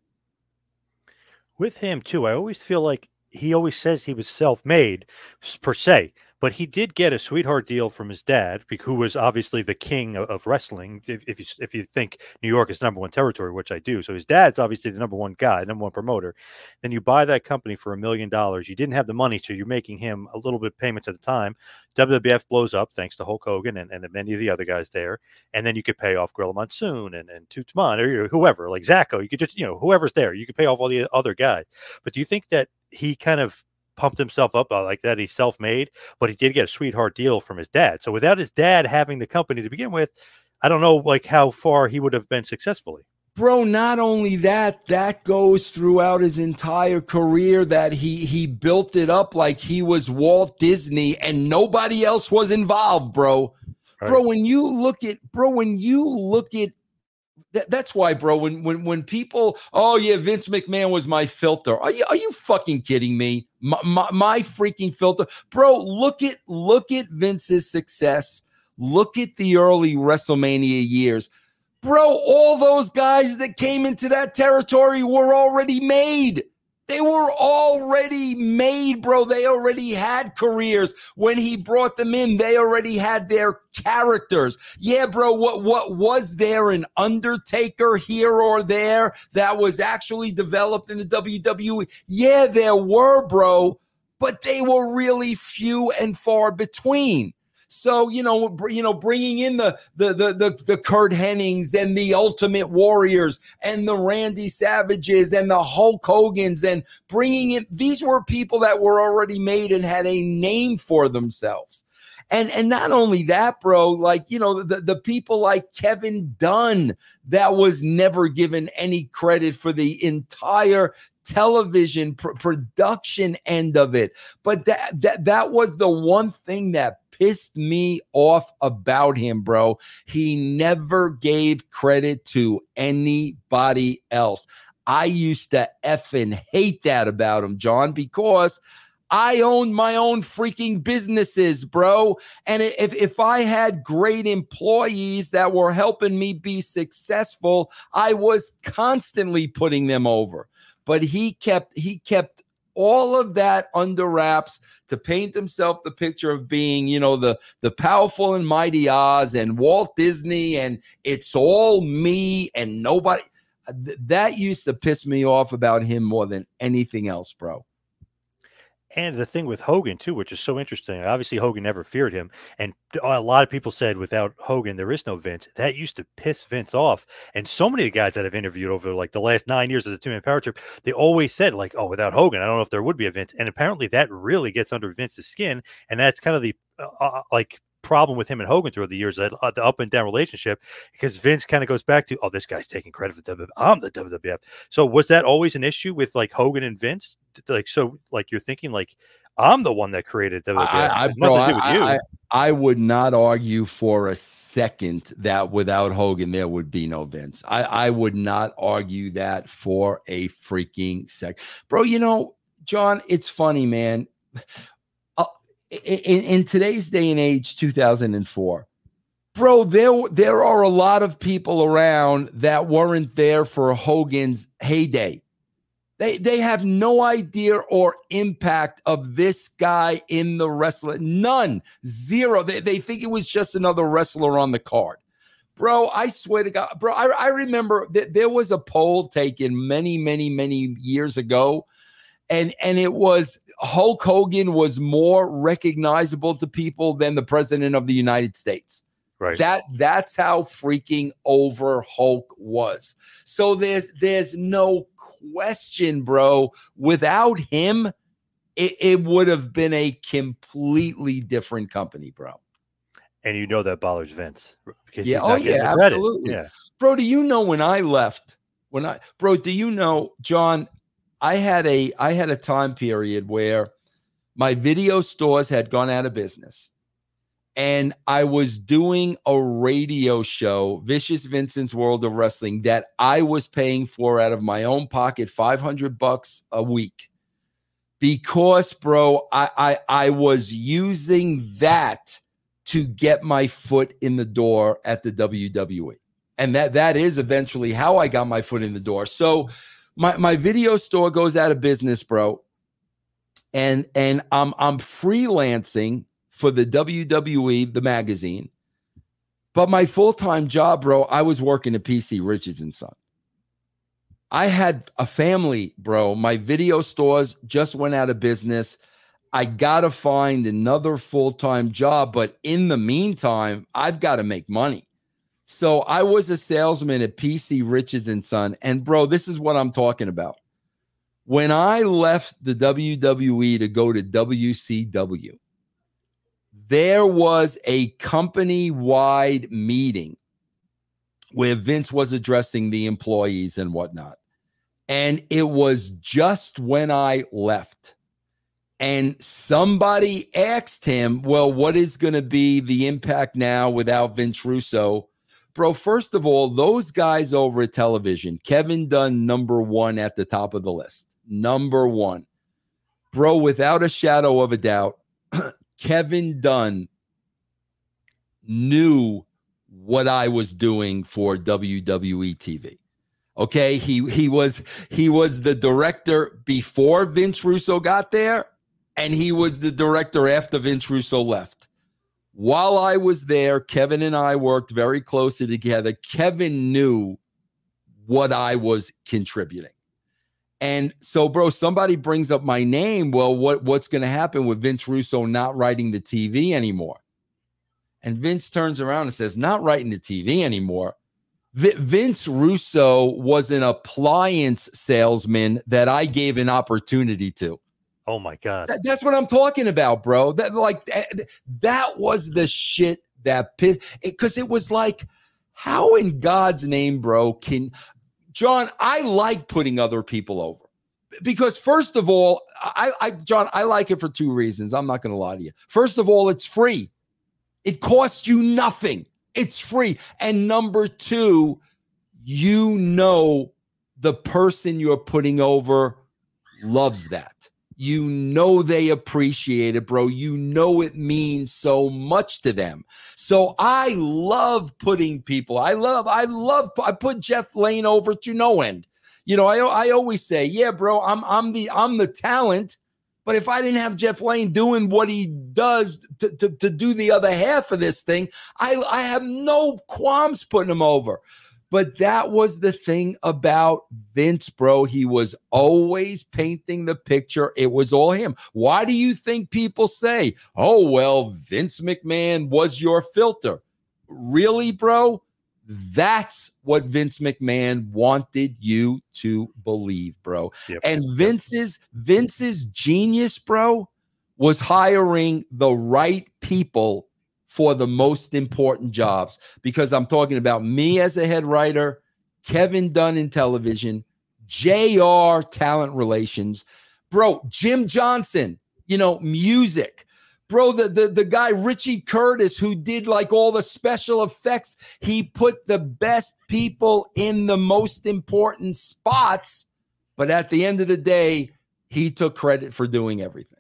With him, too, I always feel like he always says he was self-made, per se. But he did get a sweetheart deal from his dad, who was obviously the king of, of wrestling. If, if you if you think New York is number one territory, which I do, so his dad's obviously the number one guy, number one promoter. Then you buy that company for a million dollars. You didn't have the money, so you're making him a little bit of payments at the time. W W F blows up thanks to Hulk Hogan and, and many of the other guys there, and then you could pay off Gorilla Monsoon and and Tootsman or whoever, like Zacco. You could just you know whoever's there, you could pay off all the other guys. But do you think that he kind of pumped himself up like that? He's self-made, but he did get a sweetheart deal from his dad. So without his dad having the company to begin with, I don't know like how far he would have been successfully. Bro, not only that, that goes throughout his entire career that he he built it up like he was Walt Disney and nobody else was involved, bro. Right. Bro, when you look at bro, when you look at That, that's why, bro, when when when people, oh, yeah, Vince McMahon was my filter. Are you are you fucking kidding me? My, my, my freaking filter. Bro, look at look at Vince's success. Look at the early WrestleMania years. Bro, all those guys that came into that territory were already made. They were already made, bro. They already had careers. When he brought them in, they already had their characters. Yeah, bro, what, what was there an Undertaker here or there that was actually developed in the W W E? Yeah, there were, bro, but they were really few and far between. So, you know, you know, bringing in the, the, the, the, the Kurt Hennings and the Ultimate Warriors and the Randy Savages and the Hulk Hogans and bringing in, these were people that were already made and had a name for themselves. And, and not only that, bro, like, you know, the, the people like Kevin Dunn that was never given any credit for the entire television pr- production end of it. But that, that, that was the one thing that pissed me off about him, bro. He never gave credit to anybody else. I used to effing hate that about him, John, because I owned my own freaking businesses, bro. And if, if I had great employees that were helping me be successful, I was constantly putting them over. But he kept, he kept all of that under wraps to paint himself the picture of being, you know, the, the powerful and mighty Oz and Walt Disney, and it's all me and nobody. That used to piss me off about him more than anything else, bro. And the thing with Hogan, too, which is so interesting, obviously Hogan never feared him. And a lot of people said without Hogan, there is no Vince. That used to piss Vince off. And so many of the guys that I've interviewed over like the last nine years of the two-man power trip, they always said like, oh, without Hogan, I don't know if there would be a Vince. And apparently that really gets under Vince's skin. And that's kind of the uh, like problem with him and Hogan through the years, that uh, the up and down relationship, because Vince kind of goes back to, oh, this guy's taking credit for W W F. I'm the W W F. So was that always an issue with like Hogan and Vince? Like, so like you're thinking like, I'm the one that created W W F. I, I, bro, I, I, I would not argue for a second that without Hogan, there would be no Vince. I, I would not argue that for a freaking sec. Bro, you know, John, it's funny, man. Uh, in, in today's day and age, two thousand four, bro, there, there are a lot of people around that weren't there for Hogan's heyday. They they have no idea or impact of this guy in the wrestling. None. Zero. They, they think it was just another wrestler on the card. Bro, I swear to God. Bro, I, I remember that there was a poll taken many, many, many years ago. And, and it was Hulk Hogan was more recognizable to people than the president of the United States. Right. That that's how freaking over Hulk was. So there's there's no question, bro. Without him, it, it would have been a completely different company, bro. And you know that bothers Vince. Because yeah, he's not oh yeah, absolutely. Yeah. Bro, do you know when I left? When I bro, do you know, John, I had a I had a time period where my video stores had gone out of business. And I was doing a radio show, Vicious Vincent's World of Wrestling, that I was paying for out of my own pocket, five hundred bucks a week. Because, bro, I, I, I was using that to get my foot in the door at the W W E. And that that is eventually how I got my foot in the door. So my, my video store goes out of business, bro. And, and I'm, I'm freelancing for the W W E, the magazine. But my full-time job, bro, I was working at P C Richards and Son. I had a family, bro. My video stores just went out of business. I got to find another full-time job. But in the meantime, I've got to make money. So I was a salesman at P C Richards and Son. And, bro, this is what I'm talking about. When I left the W W E to go to W C W, there was a company-wide meeting where Vince was addressing the employees and whatnot. And it was just when I left. And somebody asked him, well, what is going to be the impact now without Vince Russo? Bro, first of all, those guys over at television, Kevin Dunn, number one at the top of the list. Number one. Bro, without a shadow of a doubt, Kevin Dunn knew what I was doing for W W E T V. Okay, he he was he was the director before Vince Russo got there, and he was the director after Vince Russo left. While I was there, Kevin and I worked very closely together. Kevin knew what I was contributing. And so, bro, somebody brings up my name. Well, what, what's going to happen with Vince Russo not writing the T V anymore? And Vince turns around and says, not writing the T V anymore. V- Vince Russo was an appliance salesman that I gave an opportunity to. Oh, my God. That, that's what I'm talking about, bro. That like that, that was the shit that pissed. Because it, it was like, how in God's name, bro, can – John, I like putting other people over because, first of all, I, I, John, I like it for two reasons. I'm not going to lie to you. First of all, it's free. It costs you nothing. It's free. And number two, you know the person you're putting over loves that. You know they appreciate it, bro. You know it means so much to them. So I love putting people. I love, I love, I put Jeff Lane over to no end. You know, I I always say, yeah, bro, I'm I'm the I'm the talent. But if I didn't have Jeff Lane doing what he does to, to, to do the other half of this thing, I, I have no qualms putting him over. But that was the thing about Vince, bro. He was always painting the picture. It was all him. Why do you think people say, oh, well, Vince McMahon was your filter? Really, bro? That's what Vince McMahon wanted you to believe, bro. Yep. And Vince's Vince's genius, bro, was hiring the right people for the most important jobs. Because I'm talking about me as a head writer, Kevin Dunn in television, J R talent relations, bro, Jim Johnson, you know, music. Bro, the, the, the guy, Richie Curtis, who did like all the special effects, he put the best people in the most important spots. But at the end of the day, he took credit for doing everything.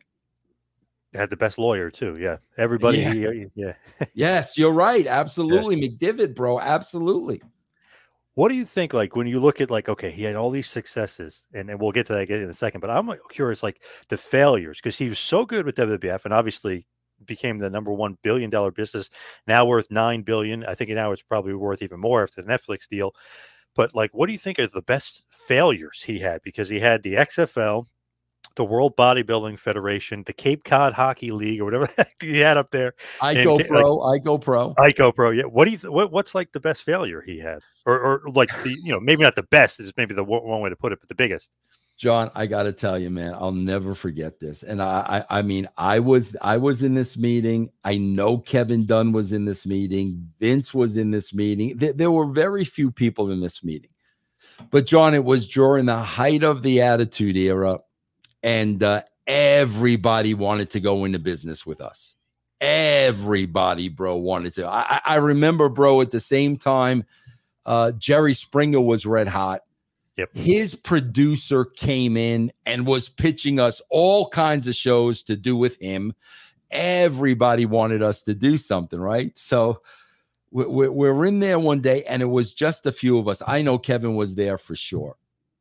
Had the best lawyer, too. Yeah. Everybody. Yeah. He, yeah. Yes, you're right. Absolutely. Yes. McDivitt, bro. Absolutely. What do you think, like, when you look at, like, okay, he had all these successes, and, and we'll get to that in a second, but I'm curious, like, the failures, because he was so good with W W F and obviously became the number one billion dollar business, now worth nine billion dollars. I think now it's probably worth even more after the Netflix deal. But, like, what do you think are the best failures he had? Because he had the X F L, the World Bodybuilding Federation, the Cape Cod Hockey League, or whatever he had up there. I go and, pro, like, I go pro. I go pro. Yeah. What do you, th- what, what's like the best failure he had? Or, or like the, you know, maybe not the best is maybe the w- one way to put it, but the biggest. John, I got to tell you, man, I'll never forget this. And I, I, I mean, I was, I was in this meeting. I know Kevin Dunn was in this meeting. Vince was in this meeting. There, there were very few people in this meeting, but John, it was during the height of the Attitude Era. And uh, everybody wanted to go into business with us. Everybody, bro, wanted to. I, I remember, bro, at the same time, uh, Jerry Springer was red hot. Yep. His producer came in and was pitching us all kinds of shows to do with him. Everybody wanted us to do something, right? So we're, we're in there one day, and it was just a few of us. I know Kevin was there for sure.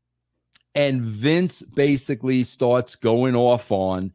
And Vince basically starts going off on,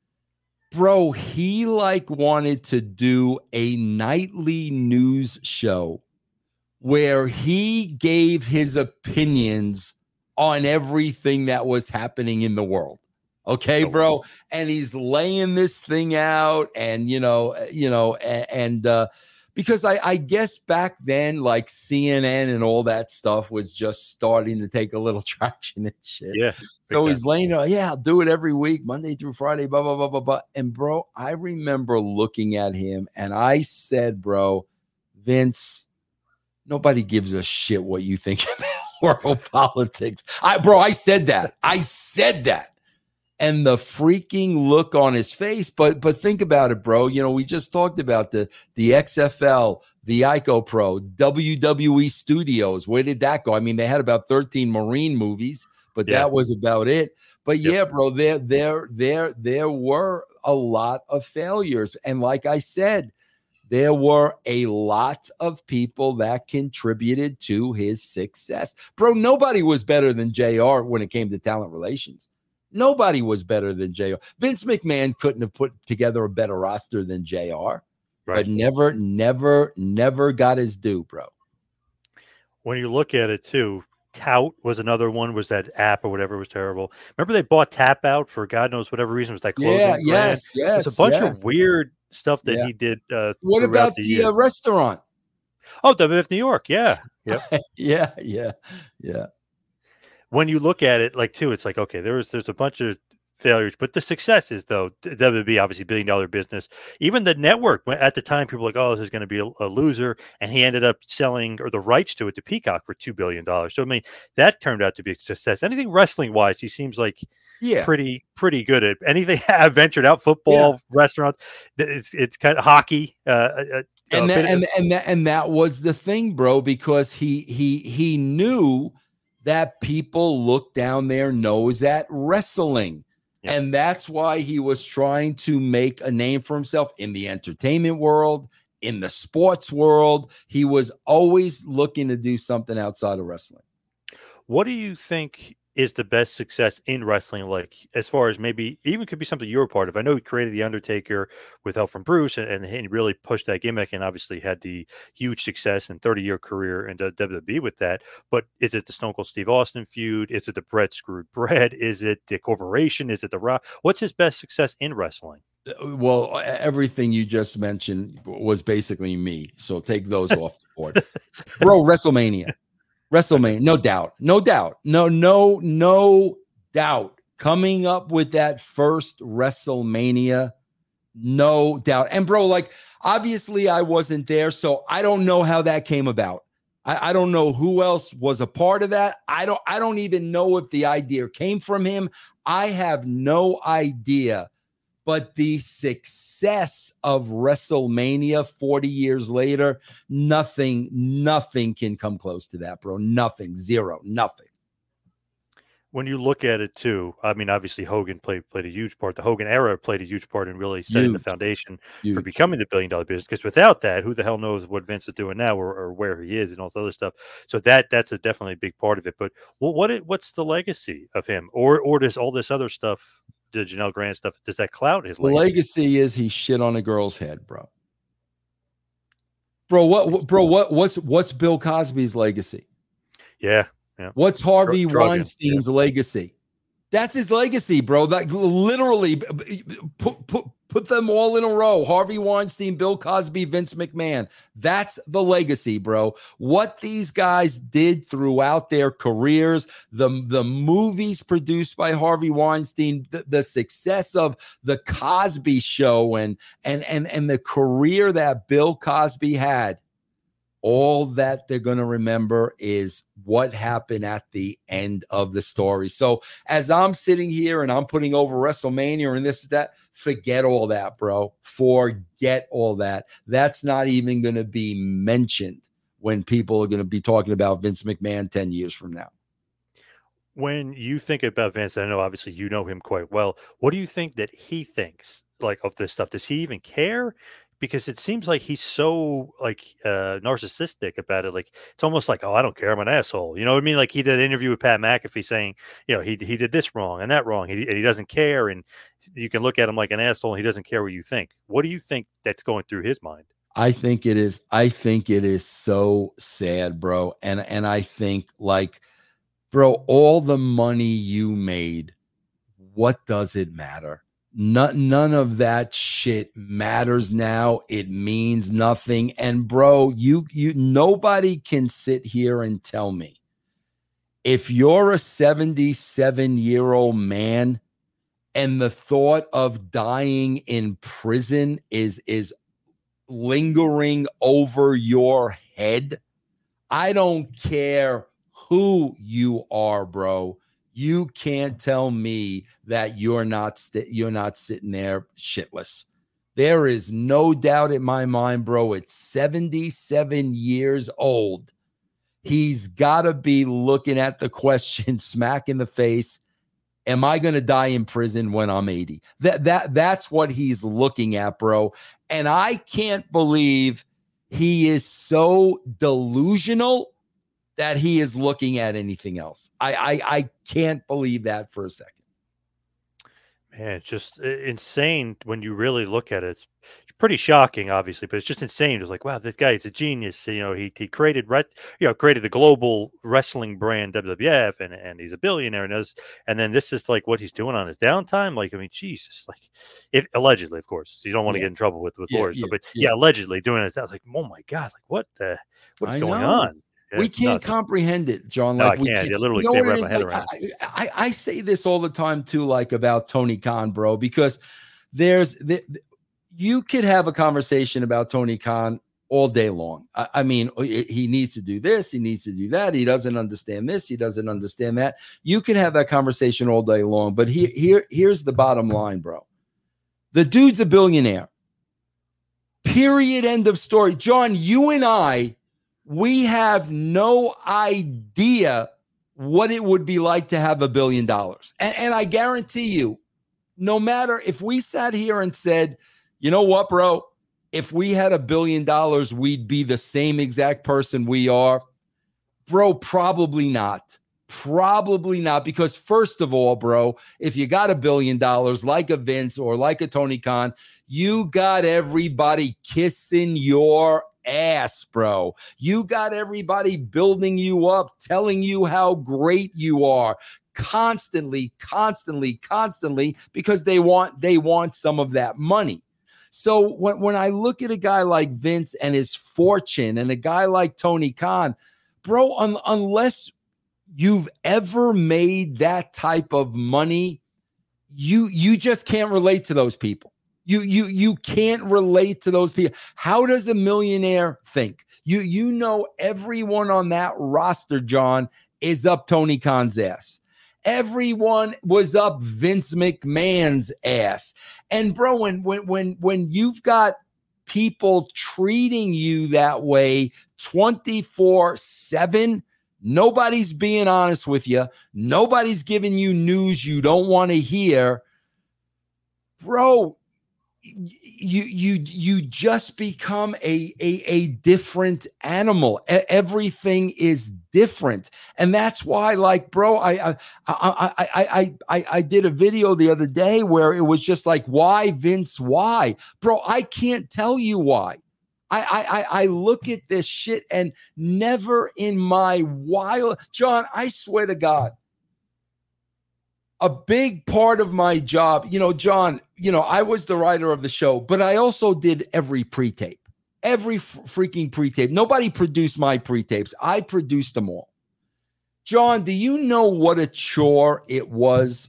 bro, he like wanted to do a nightly news show where he gave his opinions on everything that was happening in the world. Okay, bro. And he's laying this thing out and, you know, you know, and, and uh, because I, I guess back then, like C N N and all that stuff was just starting to take a little traction and shit. Yeah. So he's laying out, yeah, I'll do it every week, Monday through Friday, blah, blah, blah, blah, blah. And, bro, I remember looking at him and I said, bro, Vince, nobody gives a shit what you think about world politics. I, bro, I said that. I said that. And the freaking look on his face. But but think about it, bro. You know, we just talked about the, the X F L, the Ico Pro, W W E Studios. Where did that go? I mean, they had about thirteen Marine movies, but yeah. that was about it. But yep. yeah, bro, there, there, there, there were a lot of failures. And like I said, there were a lot of people that contributed to his success. Bro, nobody was better than J R when it came to talent relations. Nobody was better than J R. Vince McMahon couldn't have put together a better roster than J R, right. But never, never, never got his due, bro. When you look at it, too, Tout was another one, was that app or whatever was terrible. Remember they bought Tap Out for God knows whatever reason. Was that clothing? Yeah, brand? yes, yes. There's a bunch yes. of weird stuff that yeah. he did. Uh, what about the, the uh, restaurant? Oh, W W F New York. Yeah. Yep. yeah, yeah, yeah. When you look at it, like, too, it's like, okay, there's there's a bunch of failures, but the successes, though, W W E, obviously, billion dollar business. Even the network, at the time, people were like, oh, this is going to be a, a loser. And he ended up selling or the rights to it to Peacock for two billion dollars. So, I mean, that turned out to be a success. Anything wrestling wise, he seems like yeah. pretty, pretty good at anything. I've ventured out, football, yeah. restaurants. It's, it's kind of hockey. Uh, uh, and, that, and, and, that, and that was the thing, bro, because he he he knew that people look down their nose at wrestling. Yep. And that's why he was trying to make a name for himself in the entertainment world, in the sports world. He was always looking to do something outside of wrestling. What do you think is the best success in wrestling, like as far as maybe even could be something you're a part of? I know he created The Undertaker with help from Bruce and, and he really pushed that gimmick and obviously had the huge success and thirty-year career in W W E with that. But is it the Stone Cold Steve Austin feud? Is it the Bret screwed Bret? Is it the Corporation? Is it the Rock? What's his best success in wrestling? Well, everything you just mentioned was basically me. So take those off the board. Bro, WrestleMania. WrestleMania, no doubt. No doubt. No, no, no doubt. Coming up with that first WrestleMania, no doubt. And bro, like, obviously I wasn't there, so I don't know how that came about. I, I don't know who else was a part of that. I don't, I don't even know if the idea came from him. I have no idea. But the success of WrestleMania forty years later, nothing, nothing can come close to that, bro. Nothing, zero, nothing. When you look at it too, I mean, obviously Hogan played played a huge part. The Hogan era played a huge part in really setting huge. the foundation huge. for becoming the billion dollar business. Because without that, who the hell knows what Vince is doing now or, or where he is and all this other stuff. So that that's a definitely a big part of it. But well, what what's the legacy of him, or or does all this other stuff? The Janelle Grant stuff, does that cloud his legacy? The legacy is he shit on a girl's head, bro. Bro, what, what bro, what what's what's Bill Cosby's legacy? Yeah. yeah. What's Harvey Dr- Weinstein's yeah. legacy? That's his legacy, bro. Like literally put put put them all in a row. Harvey Weinstein, Bill Cosby, Vince McMahon. That's the legacy, bro. What these guys did throughout their careers, the, the movies produced by Harvey Weinstein, the, the success of the Cosby Show and and and and the career that Bill Cosby had. All that they're going to remember is what happened at the end of the story. So as I'm sitting here and I'm putting over WrestleMania and this, that, forget all that, bro. Forget all that. That's not even going to be mentioned when people are going to be talking about Vince McMahon ten years from now. When you think about Vince, I know obviously you know him quite well. What do you think that he thinks like of this stuff? Does he even care? Because it seems like he's so like uh, narcissistic about it. Like it's almost like, oh, I don't care, I'm an asshole. You know what I mean? Like he did an interview with Pat McAfee saying, you know, he he did this wrong and that wrong, he, and he doesn't care. And you can look at him like an asshole. And he doesn't care what you think. What do you think that's going through his mind? I think it is. I think it is so sad, bro. And and I think like, bro, all the money you made, what does it matter? None, none of that shit matters now. It means nothing. And bro, you, you, nobody can sit here and tell me if you're a seventy-seven year old man and the thought of dying in prison is, is lingering over your head. I don't care who you are, bro. You can't tell me that you're not st- you're not sitting there shitless. There is no doubt in my mind, bro. It's seventy-seven years old. He's got to be looking at the question smack in the face. Am I going to die in prison when I'm eighty? That that that's what he's looking at, bro. And I can't believe he is so delusional that he is looking at anything else. I, I I can't believe that for a second. Man, it's just insane when you really look at it. It's pretty shocking, obviously, but it's just insane. It's like, wow, this guy is a genius. You know, he he created, you know, created the global wrestling brand W W F, and, and he's a billionaire. And, does, and then this is like what he's doing on his downtime. Like, I mean, Jesus, like, if allegedly, of course, you don't want to yeah. get in trouble with with yeah, lawyers, yeah, so, but yeah. yeah, allegedly doing it. I was like, oh my God, like what the what's I going know. on? Yeah, we can't nothing. comprehend John. No, like I we can't. can't. You literally you know can't wrap my head like, around. I, I, I say this all the time too, like about Tony Khan, bro, because there's the, the, you could have a conversation about Tony Khan all day long. I, I mean, he needs to do this, he needs to do that. He doesn't understand this, he doesn't understand that. You can have that conversation all day long, but here, here, here's the bottom line, bro. The dude's a billionaire. Period. End of story. John, you and I. We have no idea what it would be like to have a billion dollars. And, and I guarantee you, no matter if we sat here and said, you know what, bro, if we had a billion dollars, we'd be the same exact person we are. Bro, probably not. Probably not, because first of all, bro, if you got a billion dollars like a Vince or like a Tony Khan, you got everybody kissing your ass, bro. You got everybody building you up, telling you how great you are, constantly, constantly, constantly, because they want they want some of that money. So when, when I look at a guy like Vince and his fortune and a guy like Tony Khan, bro, un- unless you've ever made that type of money, you you just can't relate to those people. You you you can't relate to those people. How does a millionaire think? You you know everyone on that roster, John, is up Tony Khan's ass. Everyone was up Vince McMahon's ass. And bro, when when when when you've got people treating you that way twenty-four seven, nobody's being honest with you. Nobody's giving you news you don't want to hear. Bro, you you you just become a a, a different animal. E- everything is different. And that's why, like, bro, I I, I I I I I did a video the other day where it was just like, why Vince, why? Bro, I can't tell you why. I, I I look at this shit and never in my wild, John, I swear to God, a big part of my job, you know, John, you know, I was the writer of the show, but I also did every pre-tape, every f- freaking pre-tape. Nobody produced my pre-tapes. I produced them all. John, do you know what a chore it was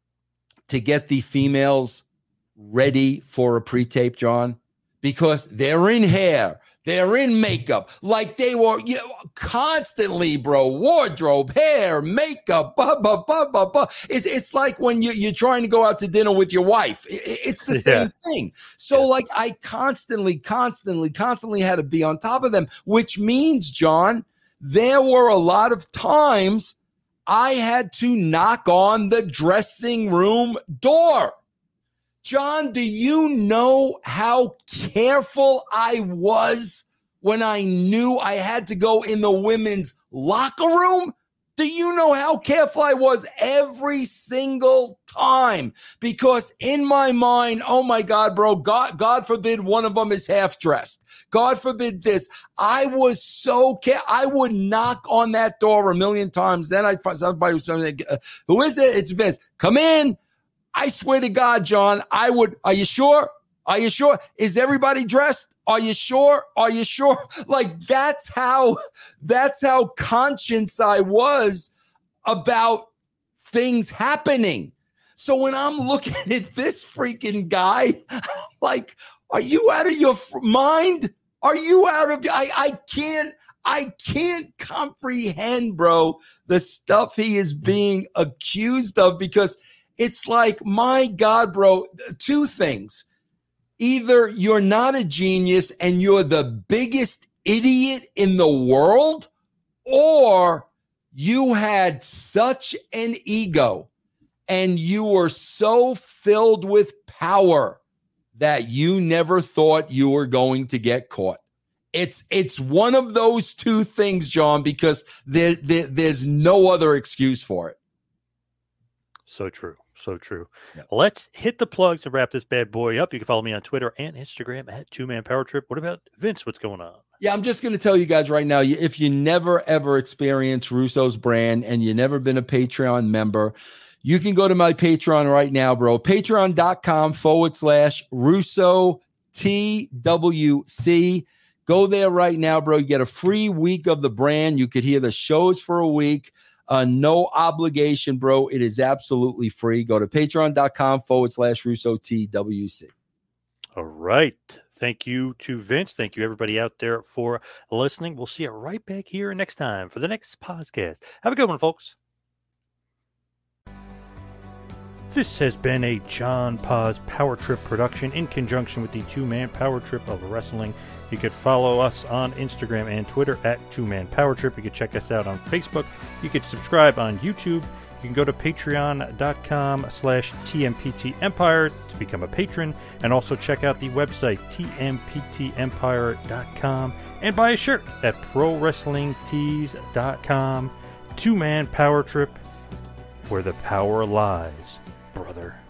to get the females ready for a pre-tape, John? Because they're in hair, they're in makeup, like they were, you know, constantly, bro. Wardrobe, hair, makeup, blah, blah, blah, blah, blah. It's, it's like when you, you're trying to go out to dinner with your wife. It, it's the same yeah. thing. So, yeah. like, I constantly, constantly, constantly had to be on top of them, which means, John, there were a lot of times I had to knock on the dressing room door. John, do you know how careful I was when I knew I had to go in the women's locker room? Do you know how careful I was every single time? Because in my mind, oh my God, bro, God, God forbid one of them is half dressed. God forbid this. I was so careful. I would knock on that door a million times. Then I'd find somebody who's saying, who is it? It's Vince. Come in. I swear to God, John, I would. Are you sure? Are you sure? Is everybody dressed? Are you sure? Are you sure? Like, that's how, that's how conscious I was about things happening. So when I'm looking at this freaking guy, like, are you out of your mind? Are you out of, I, I can't, I can't comprehend, bro, the stuff he is being accused of, because it's like, my God, bro, two things. Either you're not a genius and you're the biggest idiot in the world, or you had such an ego and you were so filled with power that you never thought you were going to get caught. It's it's one of those two things, John, because there, there there's no other excuse for it. So true. So true. Yep. Let's hit the plugs to wrap this bad boy up. You can follow me on Twitter and Instagram at Two Man Power Trip. What about Vince? What's going on? Yeah, I'm just going to tell you guys right now, if you never, ever experienced Russo's brand and you never been a Patreon member, you can go to my Patreon right now, bro. Patreon.com forward slash Russo T W C. Go there right now, bro. You get a free week of the brand. You could hear the shows for a week. Uh, no obligation, bro. It is absolutely free. Go to patreon.com forward slash Russo T W C. All right. Thank you to Vince. Thank you, everybody out there, for listening. We'll see you right back here next time for the next podcast. Have a good one, folks. This has been a John Paz Power Trip production in conjunction with the Two Man Power Trip of Wrestling. You could follow us on Instagram and Twitter at Two Man Power Trip. You could check us out on Facebook. You could subscribe on YouTube. You can go to patreon.com slash TMPT Empire to become a patron, and also check out the website T M P T empire dot com and buy a shirt at pro wrestling tees dot com. two-man power trip where the power lies, brother.